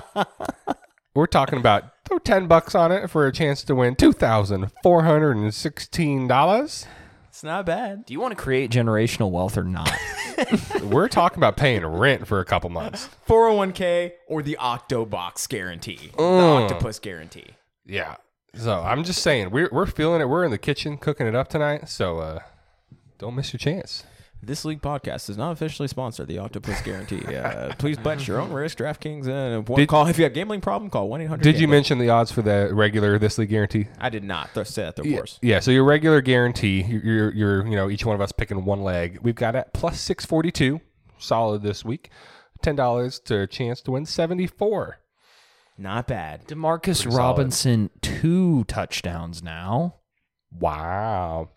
We're talking about throw ten bucks on it for a chance to win two thousand four hundred sixteen dollars. It's not bad. Do you want to create generational wealth or not? We're talking about paying rent for a couple months. four oh one k or the Octobox guarantee. The Mm. octopus guarantee. Yeah. So I'm just saying, we're we're feeling it. We're in the kitchen cooking it up tonight. So uh, don't miss your chance. This league podcast does not officially sponsor the Octopus Guarantee. Uh, please bet at your own risk. DraftKings. Uh, one Did- call if you have a gambling problem. Call one eight hundred. Did you mention the odds for the regular this league guarantee? I did not. Throw set, of Yeah, course. yeah. So your regular guarantee, you're, you're, you know, each one of us picking one leg. We've got at plus six forty-two, solid this week. Ten dollars to a chance to win seventy-four. Not bad. Demarcus Pretty Robinson, two touchdowns now. Wow,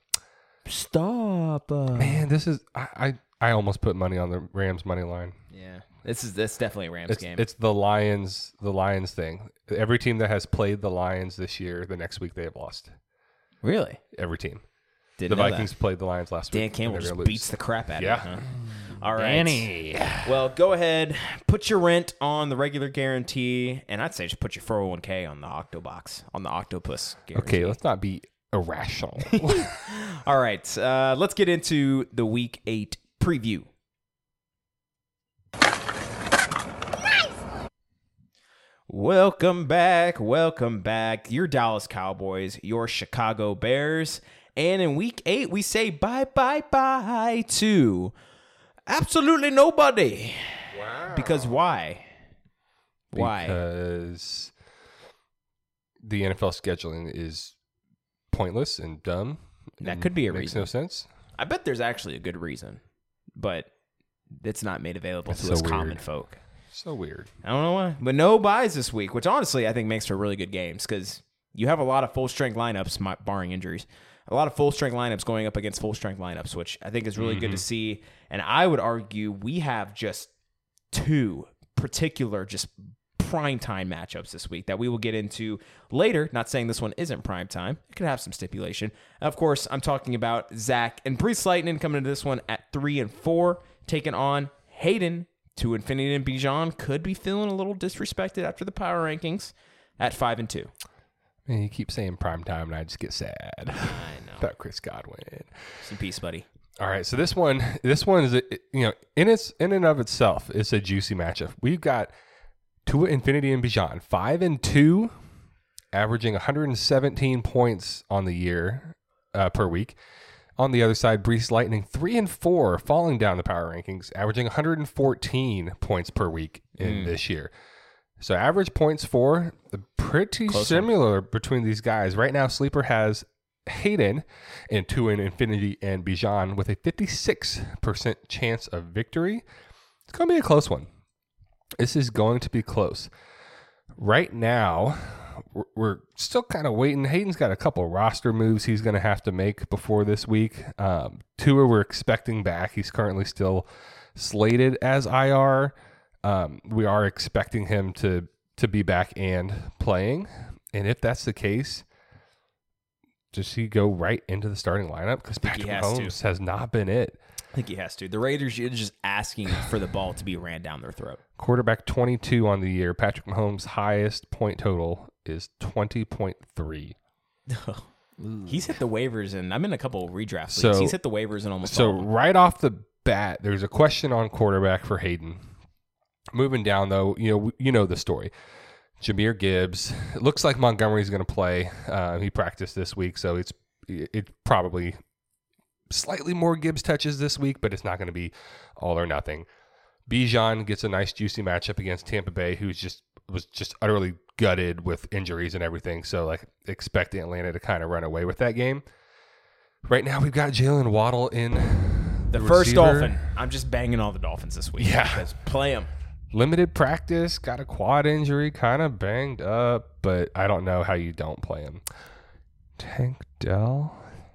Stop. Uh, man, this is I, I I almost put money on the Rams money line. Yeah, this is this definitely a Rams It's, game. it's the Lions, the Lions thing. Every team that has played the Lions this year, the next week they have lost. Really? Every team. Didn't the know Vikings that. played the Lions last Dan week. and Campbell they're just gonna lose. beats the crap out Yeah. of you, huh? All right. Danny. Well, go ahead, put your rent on the regular guarantee, and I'd say just put your four oh one k on the Octobox, on the Octopus guarantee. Okay, let's not be irrational. All right, uh, let's get into the Week eight preview. Welcome back, welcome back. Your Dallas Cowboys, your Chicago Bears. And in Week eight, we say bye, bye, bye to absolutely nobody. Wow. Because why? Why? Because the N F L scheduling is pointless and dumb. That and could be a makes reason. no sense. I bet there's actually a good reason, but it's not made available That's to so us weird. common folk. So weird. I don't know why. But no buys this week, which honestly I think makes for really good games because you have a lot of full-strength lineups, mi- barring injuries, a lot of full-strength lineups going up against full-strength lineups, which I think is really good to see. And I would argue we have just two particular just primetime matchups this week that we will get into later. Not saying this one isn't primetime. It could have some stipulation. Of course, I'm talking about Zach and Brees Lightning coming into this one at three and four, taking on Hayden to Infinity and Bijan. Could be feeling a little disrespected after the power rankings at five and two. Man, you keep saying prime time, and I just get sad I know. about Chris Godwin. Some peace, buddy. All right, so this one, this one is, you know, in its in and of itself, it's a juicy matchup. We've got Tua, Infinity, and Bijan, five and two, averaging one hundred seventeen points on the year uh, per week. On the other side, Brees Lightning, three and four, falling down the power rankings, averaging one hundred fourteen points per week in Mm. this year. So average points for pretty Close similar between these guys. Right now, Sleeper has Hayden and Tua and Infinity and Bijan with a fifty-six percent chance of victory. It's going to be a close one. This is going to be close. Right now, we're, we're still kind of waiting. Hayden's got a couple roster moves he's going to have to make before this week. Um, Tua, we're expecting back. He's currently still slated as I R. Um, we are expecting him to to be back and playing. And if that's the case, does he go right into the starting lineup? Because think he Patrick has to. Mahomes has not been it. I think he has to. The Raiders are just asking for the ball to be ran down their throat. Quarterback twenty-two on the year. Patrick Mahomes' highest point total is twenty point three. He's hit the waivers, and I'm in a couple redraft So- leagues. He's hit the waivers in almost So all of them. right off the bat, there's a question on quarterback for Hayden. Moving down though, you know you know the story. Jahmyr Gibbs. It looks like Montgomery's going to play. Uh, he practiced this week, so it's it probably slightly more Gibbs touches this week, but it's not going to be all or nothing. Bijan gets a nice juicy matchup against Tampa Bay, who's just was just utterly gutted with injuries and everything. So like expect Atlanta to kind of run away with that game. Right now we've got Jalen Waddle in The the first receiver. Dolphin. I'm just banging all the Dolphins this week. Yeah. Because play them. Limited practice, got a quad injury, kind of banged up, but I don't know how you don't play him. Tank Dell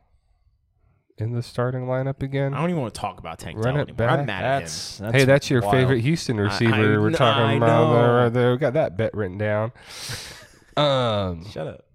in the starting lineup again. I don't even want to talk about Tank Run Dell it anymore. back. I'm mad That's, at him. that's Hey, that's your wild. favorite Houston receiver. I- We're talking I about know. there, right there. We got that bet written down. Um, Shut up.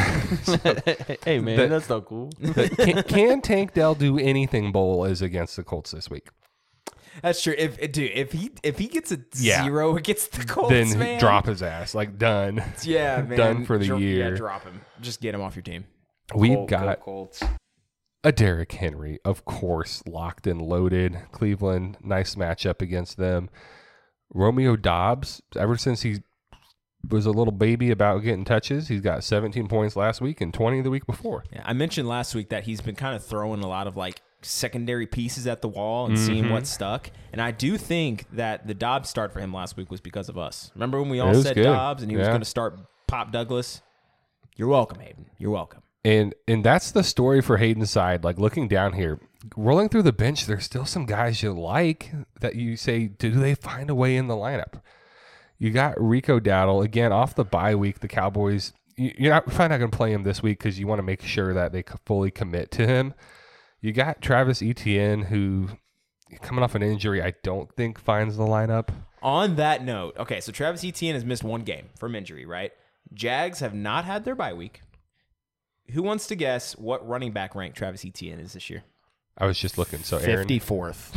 Hey, man, The- that's not cool. but can, can Tank Dell do anything Bowl is against the Colts this week? That's true. If dude, if he if he gets a Yeah. zero against the Colts, then man, drop his ass. Like done. Yeah, man, done for the Dro- year. Yeah, drop him. Just get him off your team. We've Colt, go got Colts. a Derrick Henry, of course, locked and loaded. Cleveland, nice matchup against them. Romeo Dobbs, ever since he was a little baby about getting touches, he's got seventeen points last week and twenty the week before. Yeah, I mentioned last week that he's been kind of throwing a lot of like secondary pieces at the wall and seeing Mm-hmm. what stuck. And I do think that the Dobbs start for him last week was because of us. Remember when we It all was said good. Dobbs and he was Yeah. going to start Pop Douglas? You're welcome, Hayden. You're welcome. And and that's the story for Hayden's side. Like looking down here, rolling through the bench, there's still some guys you like that you say, do they find a way in the lineup? You got Rico Dowdle again off the bye week. The Cowboys, you- you're not probably not going to play him this week because you want to make sure that they c- fully commit to him. You got Travis Etienne, who coming off an injury, I don't think finds the lineup. On that note, okay, so Travis Etienne has missed one game from injury, right? Jags have not had their bye week. Who wants to guess what running back rank Travis Etienne is this year? I was just looking. So Aaron, fifty-fourth.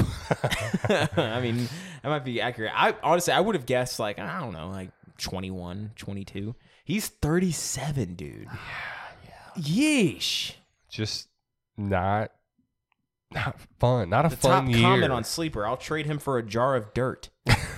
I mean, that might be accurate. I honestly, I would have guessed like, I don't know, like twenty-one, twenty-two. He's thirty-seven, dude. Yeah, yeah. Yeesh. just not not fun. Not a The fun top year. comment on Sleeper, I'll trade him for a jar of dirt.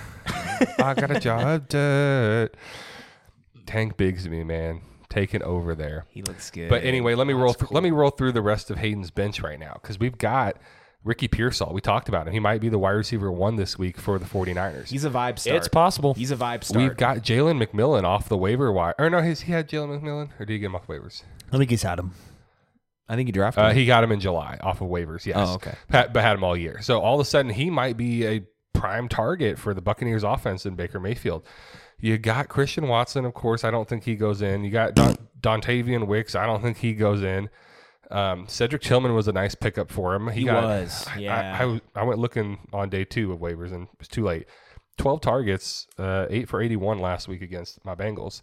I got a job to Tank Bigsby, man, taking over there. He looks good. But anyway, let me roll. That's Th- cool. let me roll through the rest of Hayden's bench right now because we've got Ricky Pearsall. We talked about him. He might be the wide receiver one this week for the 49ers. He's a vibe start. It's possible. He's a vibe start. We've got Jalen McMillan off the waiver wire. Or no, he's, he had Jalen McMillan, or did he get him off waivers? I think he's had him. I think he drafted Uh, him. he got him in July off of waivers. Yes. Oh, okay. Pat, but had him all year. So all of a sudden, he might be a prime target for the Buccaneers offense in Baker Mayfield. You got Christian Watson, of course. I don't think he goes in. You got Don, Dontavian Wicks. I don't think he goes in. Um, Cedric Tillman was a nice pickup for him. He, He got, was, I- yeah. I, I, I went looking on day two of waivers and it was too late. twelve targets, uh, eight for eighty-one last week against my Bengals.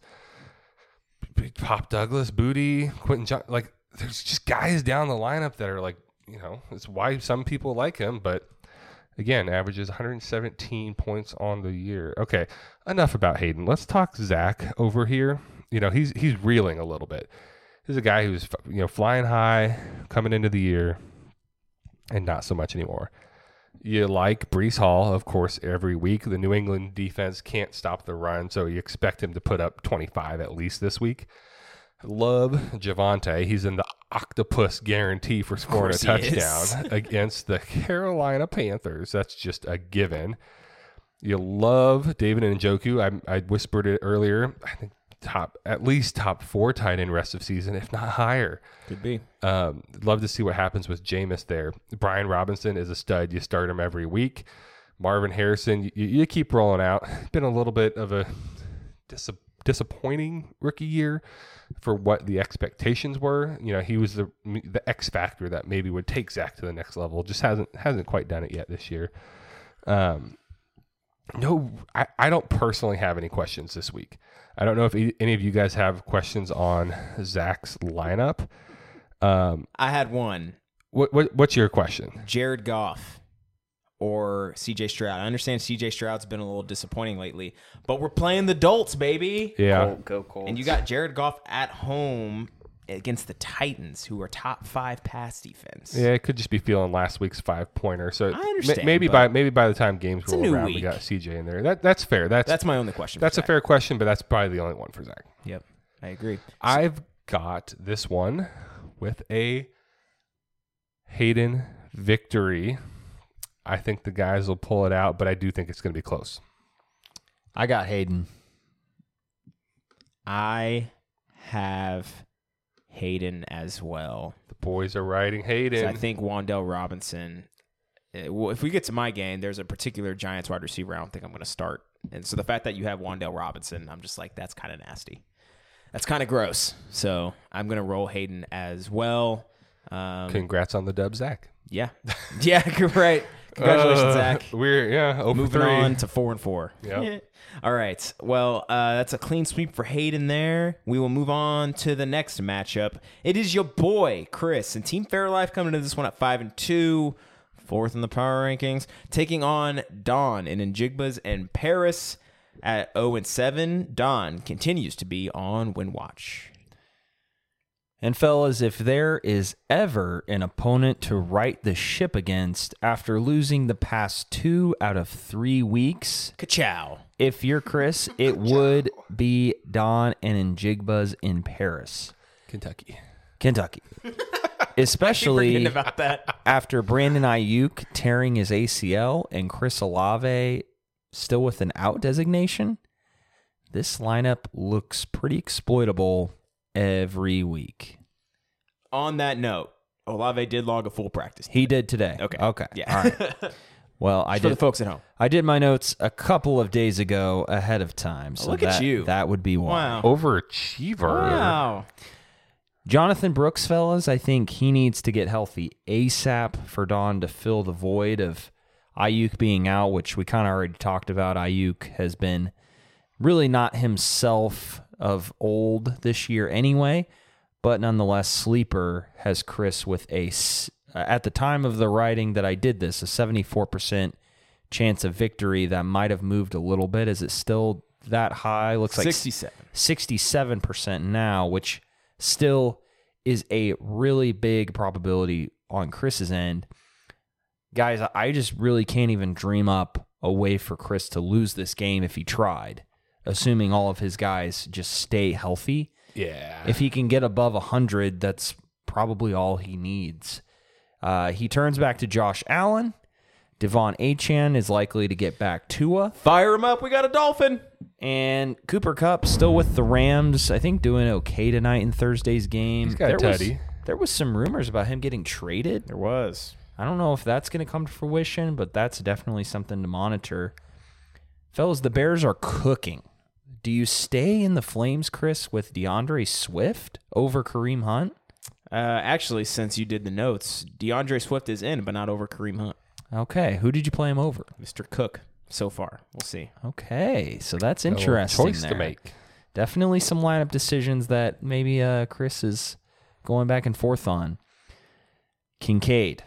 Pop Douglas, Booty, Quentin John, like there's just guys down the lineup that are like, you know, it's why some people like him, but again, averages one hundred seventeen points on the year. Okay, enough about Hayden. Let's talk Zach over here. You know, he's he's reeling a little bit. He's a guy who's, you know, flying high coming into the year and not so much anymore. You like Breece Hall, of course, every week. The New England defense can't stop the run, so you expect him to put up twenty-five at least this week. Love Javonte. He's in the octopus guarantee for scoring a course he is. touchdown against the Carolina Panthers. That's just a given. You love David Njoku. I, I whispered it earlier. I think top, at least top four tight end rest of season, if not higher. Could be. Um, love to see what happens with Jameis there. Brian Robinson is a stud. You start him every week. Marvin Harrison, you, you keep rolling out. Been a little bit of a dis- disappointing rookie year for what the expectations were. You know, he was the the X factor that maybe would take Zach to the next level. Just hasn't hasn't quite done it yet this year. Um, no, I, I don't personally have any questions this week. I don't know if any of you guys have questions on Zach's lineup. Um, I had one. what, what what's your question? Jared Goff or C J Stroud. I understand C J Stroud's been a little disappointing lately, but we're playing the Dolts, baby. Yeah, Colt, go Colts. And you got Jared Goff at home against the Titans, who are top five pass defense. Yeah, it could just be feeling last week's five pointer. So I understand, ma- maybe but by maybe by the time games a roll new around, week. we got C J in there. That that's fair. That's That's my only question. that's for a Zach. fair question, but that's probably the only one for Zach. Yep, I agree. I've got this one with a Hayden victory. I think the guys will pull it out, but I do think it's going to be close. I got Hayden. I have Hayden as well. The boys are riding Hayden. So I think Wan'Dale Robinson. uh, well, If we get to my game, there's a particular Giants wide receiver I don't think I'm going to start. And so the fact that you have Wan'Dale Robinson, I'm just like, that's kind of nasty. That's kind of gross. So I'm going to roll Hayden as well. Um, Congrats on the dub, Zach. yeah. Yeah, right. Congratulations, Uh, Zach. We're, yeah, over Moving three. on to four and four. Yep. All right. Well, uh, that's a clean sweep for Hayden there. We will move on to the next matchup. It is your boy Chris and Team Fairlife coming into this one at five and two, fourth in the power rankings, taking on Don in Njigbas and Paris at zero and seven. Don continues to be on win watch. And fellas, if there is ever an opponent to right the ship against after losing the past two out of three weeks, Ka-chow. if you're Chris, it would be Don and Njigbas in Paris, Kentucky. Kentucky. Especially Forgetting about that. after Brandon Ayuk tearing his A C L and Chris Olave still with an out designation, this lineup looks pretty exploitable every week. On that note, Olave did log a full practice. He did today. Okay. Okay. Yeah. All right. Well, I For the did. folks at home. I did my notes a couple of days ago ahead of time. So Look at that, you. That would be why. Wow. Overachiever. Wow. Jonathan Brooks, fellas, I think he needs to get healthy ASAP for Don to fill the void of Ayuk being out, which we kind of already talked about. Ayuk has been really not himself of old this year anyway, but nonetheless, sleeper has Chris with a, s- at the time of the writing that I did this, a seventy-four percent chance of victory that might have moved a little bit. Is it still that high? Looks like sixty-seven. sixty-seven percent now, which still is a really big probability on Chris's end. Guys, I just really can't even dream up a way for Chris to lose this game if he tried, assuming all of his guys just stay healthy. Yeah. If he can get above one hundred, that's probably all he needs. Uh, he turns back to Josh Allen. Devon Achane is likely to get back Tua. Fire him up. We got a Dolphin. And Cooper Kupp still with the Rams, I think doing okay tonight in Thursday's game. He's got a there was, tutty. there was some rumors about him getting traded. There was. I don't know if that's going to come to fruition, but that's definitely something to monitor. Fellas, the Bears are cooking. Do you stay in the Flames, Chris, with DeAndre Swift over Kareem Hunt? Uh, actually, since you did the notes, DeAndre Swift is in, but not over Kareem Hunt. Okay, who did you play him over? Mister Cook, so far. We'll see. Okay, so that's Got a little interesting choice there. to make. Definitely some lineup decisions that maybe uh, Chris is going back and forth on. Kincaid,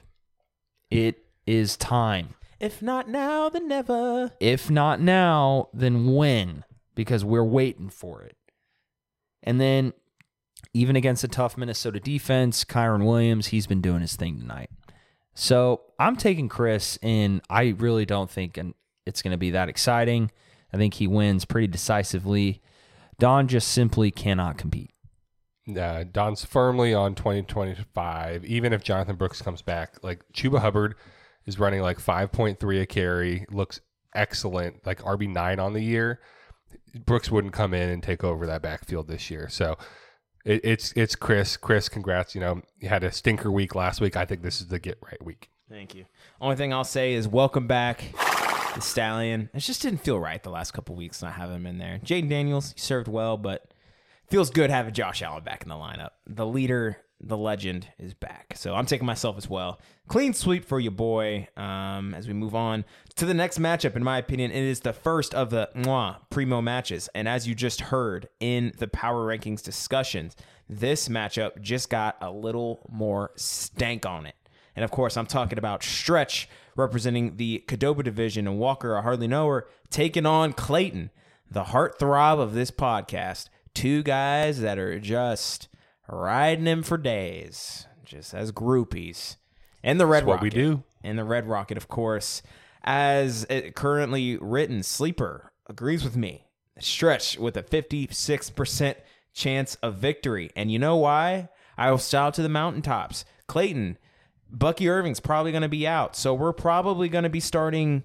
it is time. If not now, then never. If not now, then when? Because we're waiting for it. And then, even against a tough Minnesota defense, Kyron Williams, he's been doing his thing tonight. So I'm taking Chris, and I really don't think it's going to be that exciting. I think he wins pretty decisively. Don just simply cannot compete. Uh, Don's firmly on twenty twenty-five. Even if Jonathan Brooks comes back, like Chuba Hubbard is running like five point three a carry, looks excellent, like R B nine on the year. Brooks wouldn't come in and take over that backfield this year. So it, it's it's Chris. Chris, congrats. You know, you had a stinker week last week. I think this is the get right week. Thank you. Only thing I'll say is welcome back, the Stallion. It just didn't feel right the last couple weeks not having him in there. Jaden Daniels, he served well, but feels good having Josh Allen back in the lineup. The leader, the legend, is back. So I'm taking myself as well. Clean sweep for your boy. Um, as we move on to the next matchup, in my opinion, it is the first of the mwah, primo matches. And as you just heard in the power rankings discussions, this matchup just got a little more stank on it. And of course, I'm talking about Stretch representing the Cadoba division and Walker, I hardly know her, taking on Clayton, the heartthrob of this podcast. Two guys that are just riding him for days, just as groupies. And the Red That's what Rocket. we do. And the Red Rocket, of course, as it currently written, Sleeper agrees with me. Stretch with a fifty-six percent chance of victory. And you know why? I will shout to the mountaintops. Clayton, Bucky Irving's probably going to be out. So we're probably going to be starting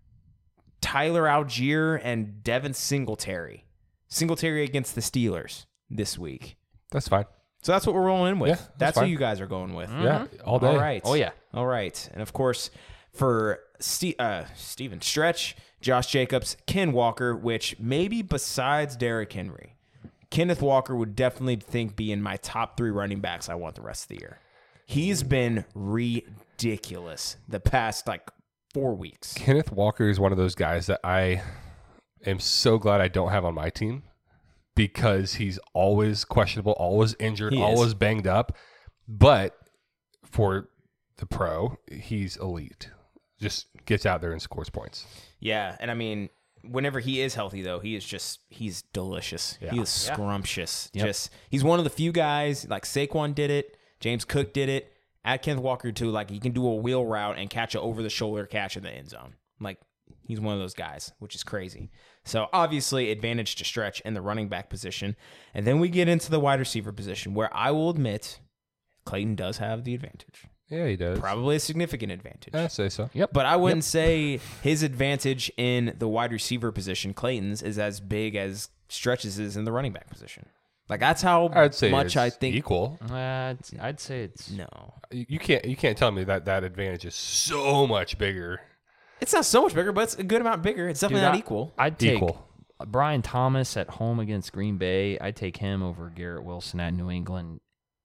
Tyler Algier and Devin Singletary. Singletary against the Steelers this week. That's fine. So that's what we're rolling in with. Yeah, that's that's who fine. you guys are going with. Yeah, all day. All right. Oh, yeah. All right. And of course, for Ste- uh, Steven Stretch, Josh Jacobs, Ken Walker, which maybe besides Derrick Henry, Kenneth Walker would definitely think be in my top three running backs I want the rest of the year. He's been ridiculous the past like four weeks. Kenneth Walker is one of those guys that I am so glad I don't have on my team because he's always questionable, always injured, He is. always banged up. But for the pro, he's elite. Just gets out there and scores points. Yeah, and I mean, whenever he is healthy, though, he is just, he's delicious. He is scrumptious. Yep. Just, he's one of the few guys, like Saquon did it, James Cook did it, add Kenneth Walker too, like he can do a wheel route and catch an over-the-shoulder catch in the end zone. Like, he's one of those guys, which is crazy. So, obviously, advantage to Stretch in the running back position. And then we get into the wide receiver position, where I will admit Clayton does have the advantage. Yeah, he does. Probably a significant advantage. I'd say so. Yep. But I wouldn't say his advantage in the wide receiver position, Clayton's, is as big as Stretch's is in the running back position. Like, that's how I'd say much it's I think. equal. Uh, I'd, I'd say it's No. You you can't you can't tell me that that advantage is so much bigger. It's not so much bigger, but it's a good amount bigger. It's definitely Dude, not I- equal. I'd take Equal. Brian Thomas at home against Green Bay. I'd take him over Garrett Wilson at New England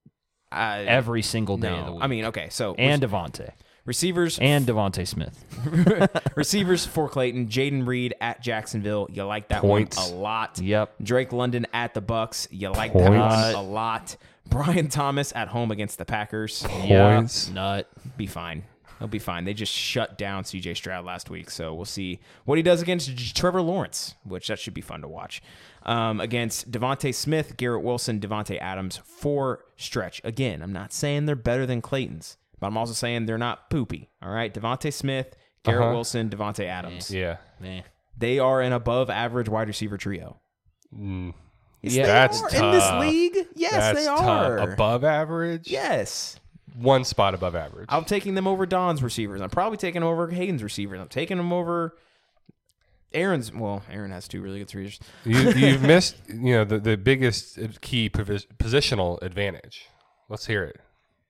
I, every single day no. of the week. I mean, okay, so and rec- Devontae receivers and Devontae Smith. receivers for Clayton, Jaden Reed at Jacksonville. You like that Points. one a lot. Yep. Drake London at the Bucks. You like Points. that one a lot. Brian Thomas at home against the Packers. Points. Nut. Be fine. He'll be fine. They just shut down C J Stroud last week, so we'll see what he does against J- Trevor Lawrence, which that should be fun to watch. Um, against Devontae Smith, Garrett Wilson, Devontae Adams for Stretch. Again, I'm not saying they're better than Clayton's, but I'm also saying they're not poopy. All right, Devontae Smith, Garrett Uh-huh. Wilson, Devontae Adams. Yeah. Man. They are an above-average wide receiver trio. Mm. Yes, Yeah, they that's are. tough. In this league. Yes, That's they tough. are. Above average? Yes. One spot above average. I'm taking them over Don's receivers. I'm probably taking them over Hayden's receivers. I'm taking them over Aaron's. Well, Aaron has two really good receivers. you, you've missed, you know, the, the biggest key posi- positional advantage. Let's hear it.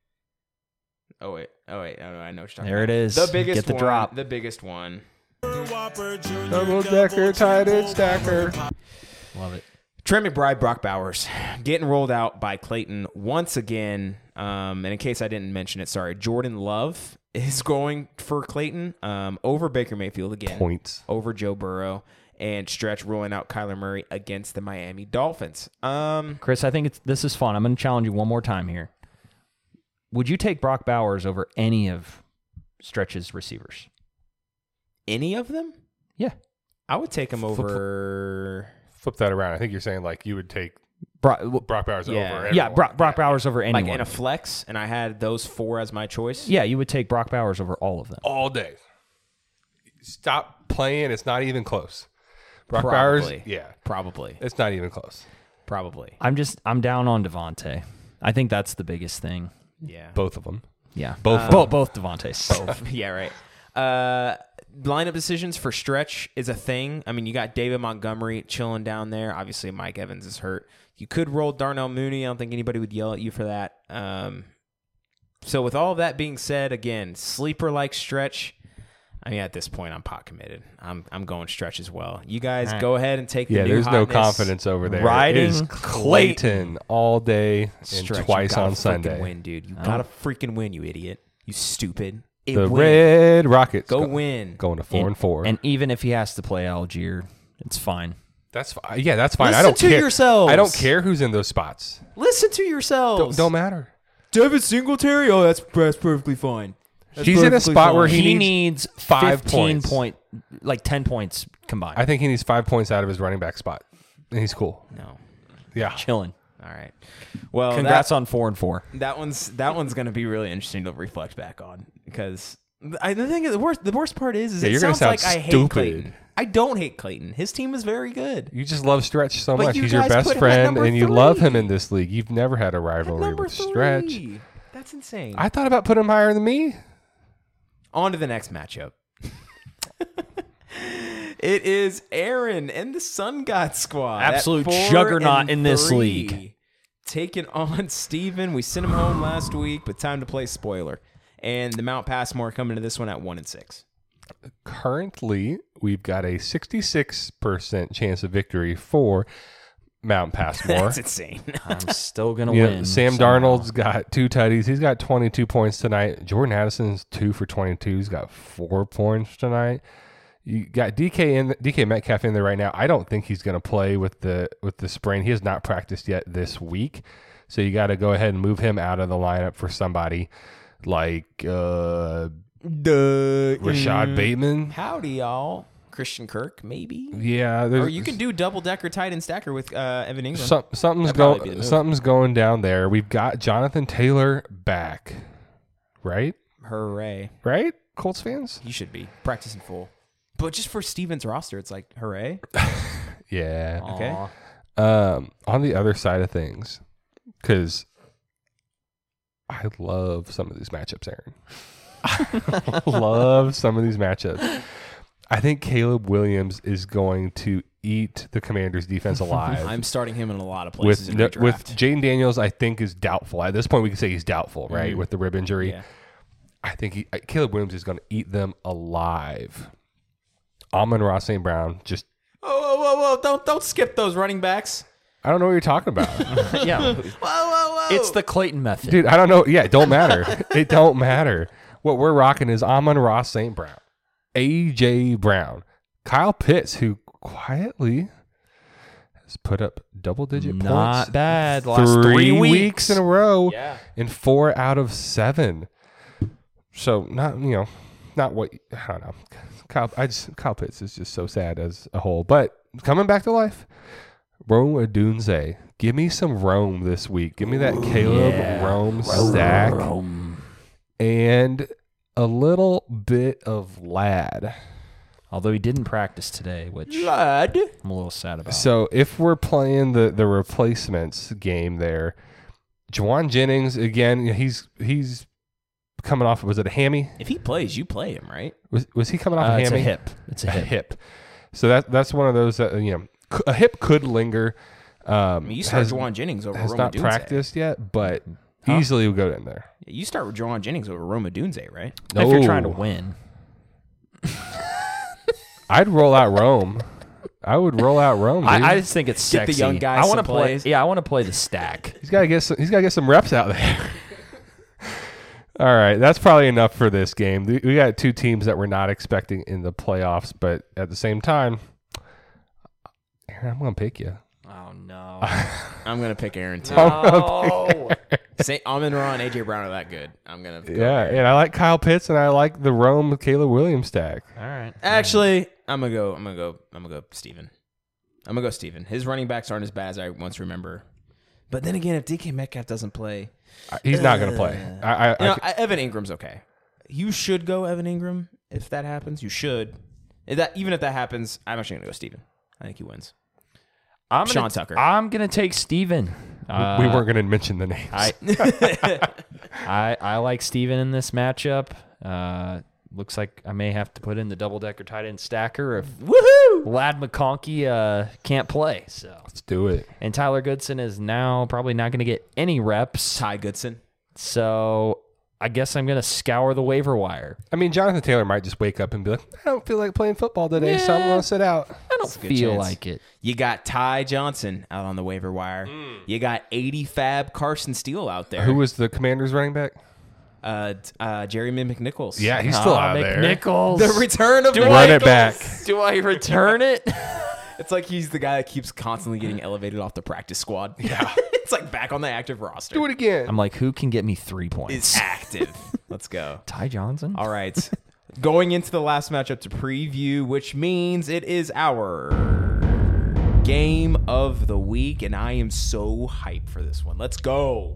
Oh wait, oh wait, oh, no, I know what you're talking There about. it is. The biggest Get the one, drop. The biggest one. Double decker, tight end stacker. Love it. Trent McBride, Brock Bowers, getting rolled out by Clayton once again. Um, and in case I didn't mention it, sorry, Jordan Love is going for Clayton um, over Baker Mayfield again. Points. Over Joe Burrow, and Stretch ruling out Kyler Murray against the Miami Dolphins. Um, Chris, I think it's this is fun. I'm going to challenge you one more time here. Would you take Brock Bowers over any of Stretch's receivers? any of them? Yeah. I would take him Flip- over. Flip that around. I think you're saying like you would take Brock, Brock Bowers Yeah. over. yeah, everyone. Brock, Brock Yeah. Bowers over anyone. Like in a flex, and I had those four as my choice. yeah, you would take Brock Bowers over all of them. all day. Stop playing. It's not even close. Brock Probably. Bowers, yeah, Probably. it's not even close. Probably. I'm just I'm down on Devontae. I think that's the biggest thing. Yeah. Both of them. Yeah, Both both both Devontaes. yeah, right. Uh, lineup decisions for Stretch is a thing. I mean, you got David Montgomery chilling down there. Obviously, Mike Evans is hurt. You could roll Darnell Mooney. I don't think anybody would yell at you for that. Um, so with all of that being said, again, sleeper like Stretch. I mean, at this point, I'm pot committed. I'm I'm going Stretch as well. You guys All right. go ahead and take the Yeah, new there's no hotness. confidence over there. Riding it is Clayton all day and Stretch, you twice gotta on freaking Sunday. Win, dude. You Oh. gotta freaking win, you idiot. You stupid. It The win. Red Rockets Go go- win. going to four and, and four. And even if he has to play Algier, it's fine. that's fine. Yeah, that's fine. I Listen don't to care. yourselves. I don't care who's in those spots. Listen to yourselves. Don't, don't matter. Devin Singletary. Oh, that's that's perfectly fine. That's He's in a perfectly spot fine. where He, He needs, needs five fifteen points. point, like ten points combined. I think he needs five points out of his running back spot, and he's cool. No. Yeah, Chilling. All right. Well, Congrats that, on four and four. that one's that one's going to be really interesting to reflect back on because I the thing is the worst the worst part is is Yeah, it you're gonna sounds sound like I hate stupid. Clayton. I don't hate Clayton. His team is very good. You just love Stretch so But much. you He's your guys best put him at friend, number and you love him three. in this league. You've never had a rivalry Number with Stretch. three. That's insane. I thought about putting him higher than me. On to the next matchup. It is Aaron and the Sun God Squad. at Absolute four juggernaut and in this three. league. Taking on Steven. We sent him home last week, but time to play spoiler. And the Mount Passmore coming to this one at one and six. Currently, we've got a sixty-six percent chance of victory for Mount Passmore. That's insane. I'm still gonna Yeah, win. Sam somehow. Darnold's got two tutties. He's got twenty-two points tonight. Jordan Addison's two for twenty-two. He's got four points tonight. You got D K in D K Metcalf in there right now. I don't think he's going to play with the with the sprain. He has not practiced yet this week, so you got to go ahead and move him out of the lineup for somebody like uh, Rashad Bateman. Howdy, y'all. Christian Kirk, maybe? Yeah, Or there's- you can do double decker tight end stacker with uh, Evan Ingram. Some, something's That'd probably be the going move. something's going down there. We've got Jonathan Taylor back, right? Hooray. Right, Colts fans. You should be practicing full. But just for Steven's roster, it's like, hooray. Yeah. Okay. Um, on the other side of things, because I love some of these matchups, Aaron. I love some of these matchups. I think Caleb Williams is going to eat the Commanders' defense alive. I'm starting him in a lot of places with in no, redraft. with Jaden Daniels, I think is doubtful. At this point, we can say he's doubtful, right? Mhm. With the rib injury, Yeah. I think he, Caleb Williams is going to eat them alive. Amon-Ra Saint Brown, just Whoa, whoa, whoa, whoa. Don't, don't skip those running backs. I don't know what you're talking about. yeah, Whoa, whoa, whoa. it's the Clayton method. Dude, I don't know. Yeah, it don't matter. It don't matter. What we're rocking is Amon-Ra Saint Brown, A J Brown, Kyle Pitts, who quietly has put up double-digit points. Not bad. Last three, three weeks. weeks. in a row, Yeah. in four out of seven. So not you know, not what I don't know. Kyle, I just Kyle Pitts is just so sad as a whole, but coming back to life. Rome Odunze. Give me some Rome this week. Give me that Caleb yeah. Rome stack. Rome. And a little bit of Lad. Although he didn't practice today, which Lad. I'm a little sad about. So if we're playing the, the replacements game there, Juwan Jennings, again, he's he's coming off, was it a hammy? If he plays, you play him, right? Was was he coming off Uh, a it's a hammy? hip. It's a hip. hip. So that that's one of those that, you know, c- a hip could linger. Um, I mean, you start has, Juwan Jennings over has Roma not Dunze. practiced yet, but Huh? easily will go in there. You start with Juwan Jennings over Roma Dunze, right? If you're trying to No. win. I'd roll out Rome. I would roll out Rome. Dude. I, I just think it's Get the sexy. young guys I want some to play. plays. Yeah, I want to play the stack. he's got to get some, he's got to get some reps out there. All right, that's probably enough for this game. We we got two teams that we're not expecting in the playoffs, but at the same time, Aaron, I'm going to pick you. Oh no! I'm going to pick Aaron, too. no. Say Amon-Ra and A J Brown are that good. I'm going to Yeah, and I like Kyle Pitts, and I like the Rome Caleb Williams stack. All right. Actually, I'm gonna go. I'm gonna go. I'm gonna go. Steven. I'm gonna go. Steven. His running backs aren't as bad as I once remember. But then again, if D K Metcalf doesn't play, I- He's not going to play. I, I, you I know, could- I, Evan Ingram's okay. You should go Evan Ingram if that happens. You should. If that even if that happens, I'm actually gonna go Steven. I think he wins. I'm Sean gonna, Tucker. I'm gonna take Steven. Uh, we weren't going to mention the names. I, I I like Steven in this matchup. Uh, looks like I may have to put in the double decker tight end stacker if Woohoo! Lad McConkey uh, can't play. So Let's do it. and Tyler Goodson is now probably not going to get any reps. Ty Goodson. So I guess I'm going to scour the waiver wire. I mean, Jonathan Taylor might just wake up and be like, I don't feel like playing football today, so I'm Yeah. going to sit out. I don't a good feel chance. like it. You got Ty Johnson out on the waiver wire. You got eighty fab Carson Steele out there. Who was the Commanders running back? uh, t- uh, Jeremy McNichols? Yeah, he's still Ah, out there. McNichols. The return of Do Run McNichols. it back. Do I return it? It's like he's the guy that keeps constantly getting elevated off the practice squad. Yeah. It's like back on the active roster. Do it again. I'm like, who can get me three points? Is active. Let's go. Ty Johnson? All right. Going into the last matchup to preview, which means it is our game of the week, and I am so hyped for this one. Let's go.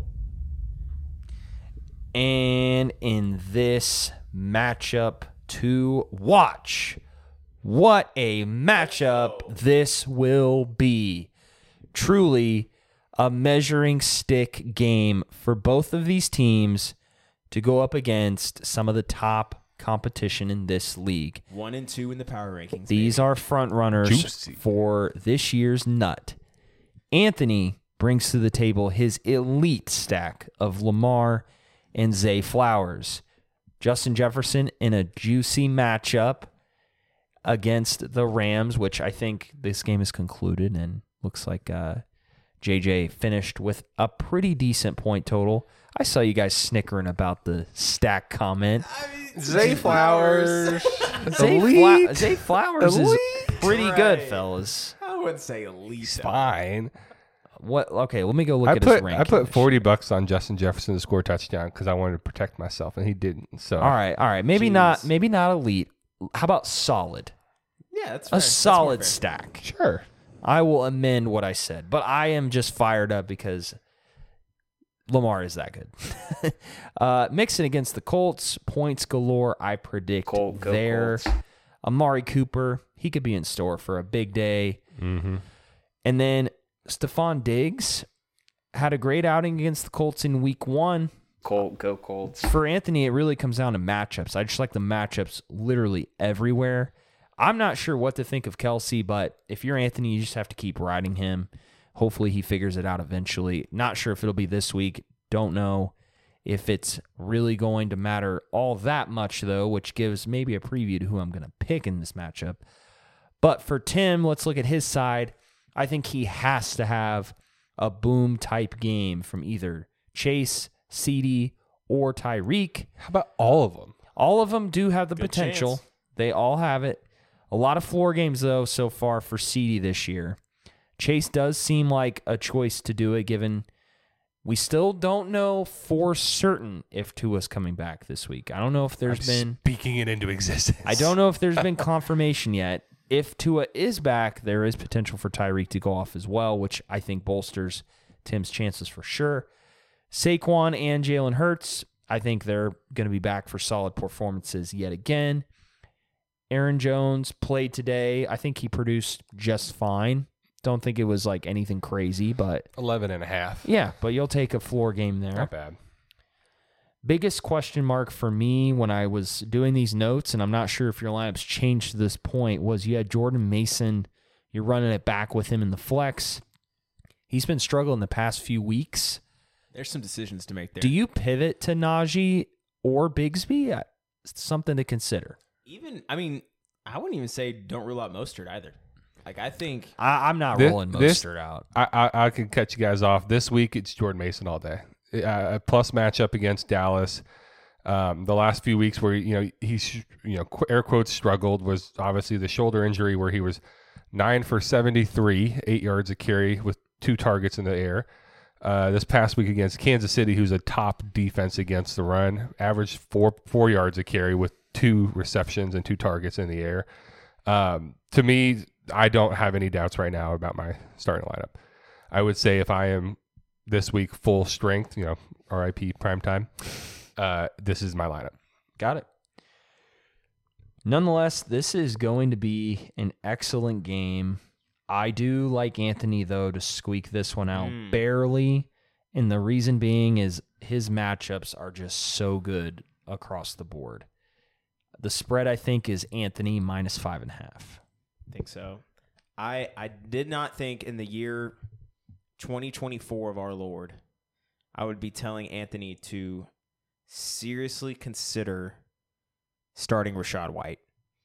And in this matchup to watch, what a matchup this will be. Truly a measuring stick game for both of these teams to go up against some of the top competition in this league. One and two in the power rankings. These baby. are front runners Juicy. for this year's nut. Anthony brings to the table his elite stack of Lamar and Zay Flowers. Justin Jefferson in a juicy matchup against the Rams, which I think this game is concluded and looks like uh, J J finished with a pretty decent point total. I saw you guys snickering about the stack comment. Zay Flowers. Zay, Elite. Fla- Zay Flowers Elite. is pretty good, fellas. I wouldn't say elite. He's fine. What? Okay, let me go look I at put his ranking. I put forty bucks on Justin Jefferson to score a touchdown because I wanted to protect myself, and he didn't. So All right, all right. Maybe Jeez. not. Maybe not elite. How about solid? Yeah, that's A fair. That's more solid fair. stack. sure. I will amend what I said, but I am just fired up because Lamar is that good. uh, mixing against the Colts, points galore. I predict Colt, go there. Colts. Amari Cooper, he could be in store for a big day. Mm-hmm. And then Stephon Diggs had a great outing against the Colts in week one. Colt, go Colts. For Anthony, it really comes down to matchups. I just like the matchups literally everywhere. I'm not sure what to think of Kelsey, but if you're Anthony, you just have to keep riding him. Hopefully he figures it out eventually. Not sure if it'll be this week. Don't know if it's really going to matter all that much, though, which gives maybe a preview to who I'm going to pick in this matchup. But for Tim, let's look at his side. I think he has to have a boom-type game from either Chase, CeeDee, or Tyreek. How about all of them? All of them do have the Good potential. chance. They all have it. A lot of floor games, though, so far for CeeDee this year. Chase does seem like a choice to do it, given we still don't know for certain if Tua's coming back this week. I don't know if there's I'm been... speaking it into existence. I don't know if there's been confirmation yet. If Tua is back, there is potential for Tyreek to go off as well, which I think bolsters Tim's chances for sure. Saquon and Jalen Hurts, I think they're going to be back for solid performances yet again. Aaron Jones played today. I think he produced just fine. Don't think it was like anything crazy, but eleven and a half. yeah, but you'll take a floor game there. Not bad. Biggest question mark for me when I was doing these notes, and I'm not sure if your lineup's changed to this point, was you had Jordan Mason. You're running it back with him in the flex. He's been struggling the past few weeks. There's some decisions to make there. Do you pivot to Najee or Bigsby? Uh, Something to consider. even? I mean, I wouldn't even say don't rule out Mostert either. Like I think I, I'm not This- rolling this- Mostert out. I, I I can cut you guys off. This week it's Jordan Mason all day. Uh, a plus matchup against Dallas. Um, the last few weeks where you know he's you know qu- air quotes struggled was obviously the shoulder injury where he was nine for seventy-three, eight yards a carry with two targets in the air. Uh, this past week against Kansas City, who's a top defense against the run, averaged four four yards a carry with two receptions and two targets in the air. Um, to me, I don't have any doubts right now about my starting lineup. I would say if I am this week full strength, you know, R I P prime time, uh, this is my lineup. Got it. Nonetheless, this is going to be an excellent game. I do like Anthony, though, to squeak this one out Mm. barely. And the reason being is his matchups are just so good across the board. The spread, I think, is Anthony minus five and a half. I think so. I I did not think in the year twenty twenty-four of our Lord, I would be telling Anthony to seriously consider starting Rashad White.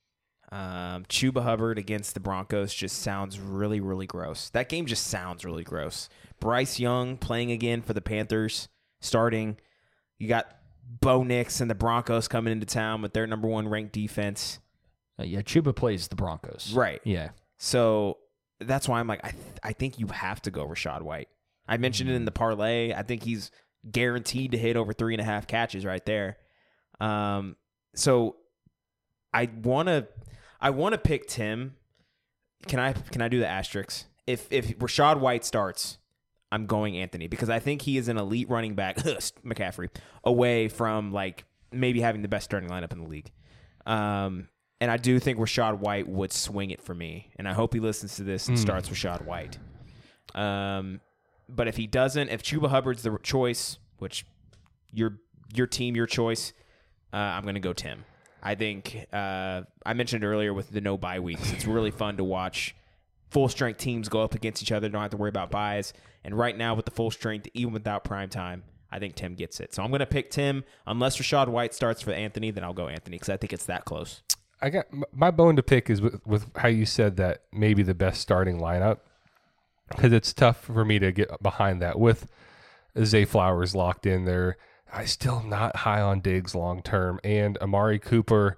Um, Chuba Hubbard against the Broncos just sounds really, really gross. That game just sounds really gross. Bryce Young playing again for the Panthers, starting. You got Bo Nix and the Broncos coming into town with their number one ranked defense. Uh, yeah, Chuba plays the Broncos. Right. Yeah. So that's why I'm like, I th- I think you have to go Rashad White. I mentioned it in the parlay. I think he's guaranteed to hit over three and a half catches right there. Um, so I want to, I want to pick Tim. Can I can I do the asterisks? if if Rachaad White starts, I'm going Anthony because I think he is an elite running back, McCaffrey, away from like maybe having the best starting lineup in the league. Um, and I do think Rachaad White would swing it for me, and I hope he listens to this and Mm. starts Rachaad White. Um, but if he doesn't, if Chuba Hubbard's the choice, which your your team, your choice, uh, I'm going to go Tim. I think uh, I mentioned earlier with the no bye weeks, it's really fun to watch full strength teams go up against each other. Don't have to worry about buys. And right now with the full strength, even without prime time, I think Tim gets it. So I'm going to pick Tim. Unless Rachaad White starts for Anthony, then I'll go Anthony because I think it's that close. I got my bone to pick is with, with how you said that maybe the best starting lineup, because it's tough for me to get behind that with Zay Flowers locked in there. I still am not high on Diggs long term, and Amari Cooper.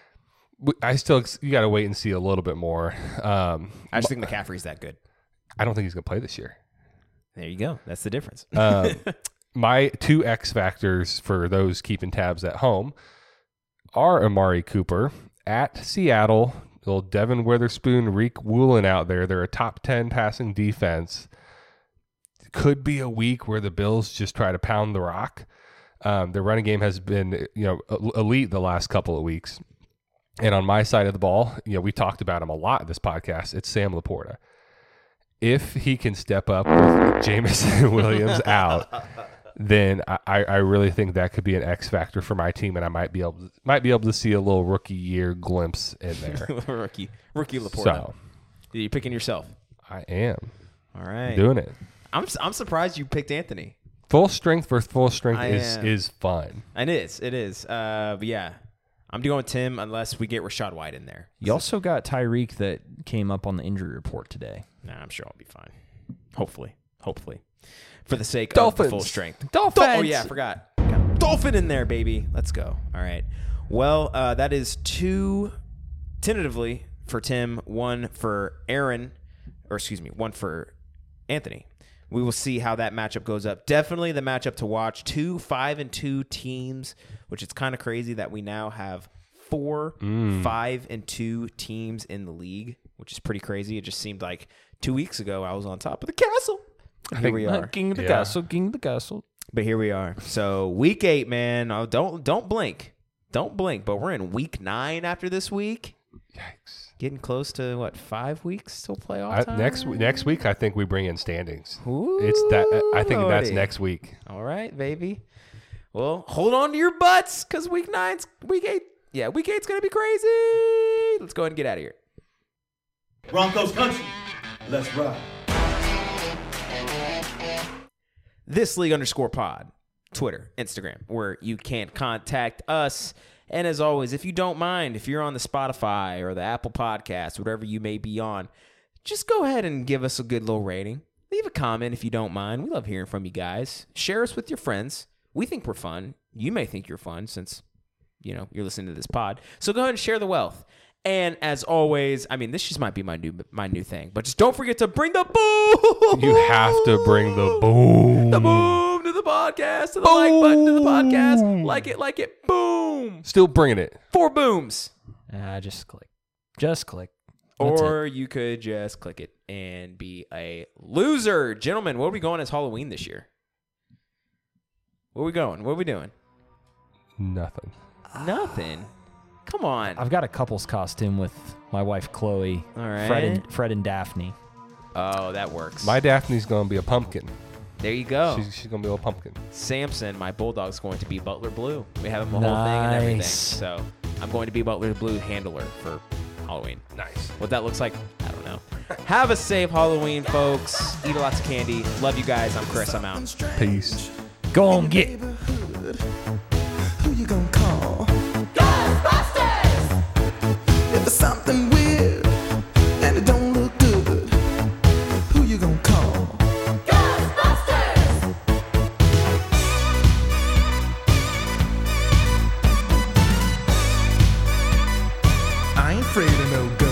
I still you got to wait and see a little bit more. Um, I just think McCaffrey's that good. I don't think he's going to play this year. There you go. That's the difference. Um, my two X factors for those keeping tabs at home are Amari Cooper at Seattle. Little Devin Witherspoon, Reek Woolen out there. They're a top ten passing defense. Could be a week where the Bills just try to pound the rock. Um, their running game has been, you know, elite the last couple of weeks. And on my side of the ball, you know, we talked about him a lot in this podcast. It's Sam Laporta. If he can step up with Jameson Williams out, then I, I really think that could be an X factor for my team, and I might be able to, might be able to see a little rookie year glimpse in there. rookie, rookie Laporta. So, Are you picking yourself? I am. All right, doing it. I'm I'm surprised you picked Anthony. Full strength versus full strength I is am. is fun. It is. It is. Uh, but yeah, I'm going Tim unless we get Rachaad White in there. You also got Tyreek that came up on the injury report today. Nah, I'm sure I'll be fine. Hopefully. Hopefully. For the sake Dolphins. of the full strength. Dolphins. Oh, yeah, I forgot. Got Dolphin in there, baby. Let's go. All right. Well, uh, that is two tentatively for Tim, one for Aaron, or excuse me, one for Anthony. We will see how that matchup goes up. Definitely the matchup to watch. Two five and two teams, which is kind of crazy that we now have four Mm. five and two teams in the league, which is pretty crazy. It just seemed like two weeks ago I was on top of the castle. But here we are. King of the Yeah. castle, king of the castle. But here we are. So week eight, man. Oh, don't don't blink. Don't blink. But we're in week nine after this week. Yikes. Getting close to what, five weeks till playoff I, time? next next week, I think we bring in standings. Ooh, It's that. I think that's Lordy. next week. All right, baby. Well, hold on to your butts because week nine's week eight. Yeah, week eight's gonna be crazy. Let's go ahead and get out of here. Broncos country. Let's ride. This league underscore pod, Twitter, Instagram, where you can contact us. And as always, if you don't mind, if you're on the Spotify or the Apple Podcast, whatever you may be on, just go ahead and give us a good little rating. Leave a comment if you don't mind. We love hearing from you guys. Share us with your friends. We think we're fun. You may think you're fun since, you know, you're listening to this pod. So go ahead and share the wealth. And as always, I mean, this just might be my new my new thing, but just don't forget to bring the boom. You have to bring the boom. The boom to the podcast, to the like button to the podcast. Like it, like it, boom. Still bringing it. Four booms. Uh, just click. Just click. That's Or you could just click it and be a loser. Gentlemen, where are we going as Halloween this year? Where are we going? What are we doing? Nothing. Nothing. Come on. I've got a couple's costume with my wife Chloe, All right. Fred and Fred and Daphne. Oh, that works. My Daphne's gonna be a pumpkin. there you go. She's, she's gonna be a little pumpkin. Samson, my bulldog's going to be Butler Blue. We have him a whole thing and everything. Nice. So I'm going to be Butler Blue handler for Halloween. Nice. What that looks like, I don't know. Have a safe Halloween, folks. Eat lots of candy. Love you guys. I'm Chris. I'm out. Peace. Go on, get. Who you gonna call? Ghostbusters! If there's something weird and it don't look good, who you gonna call? Ghostbusters! I ain't afraid of no ghost.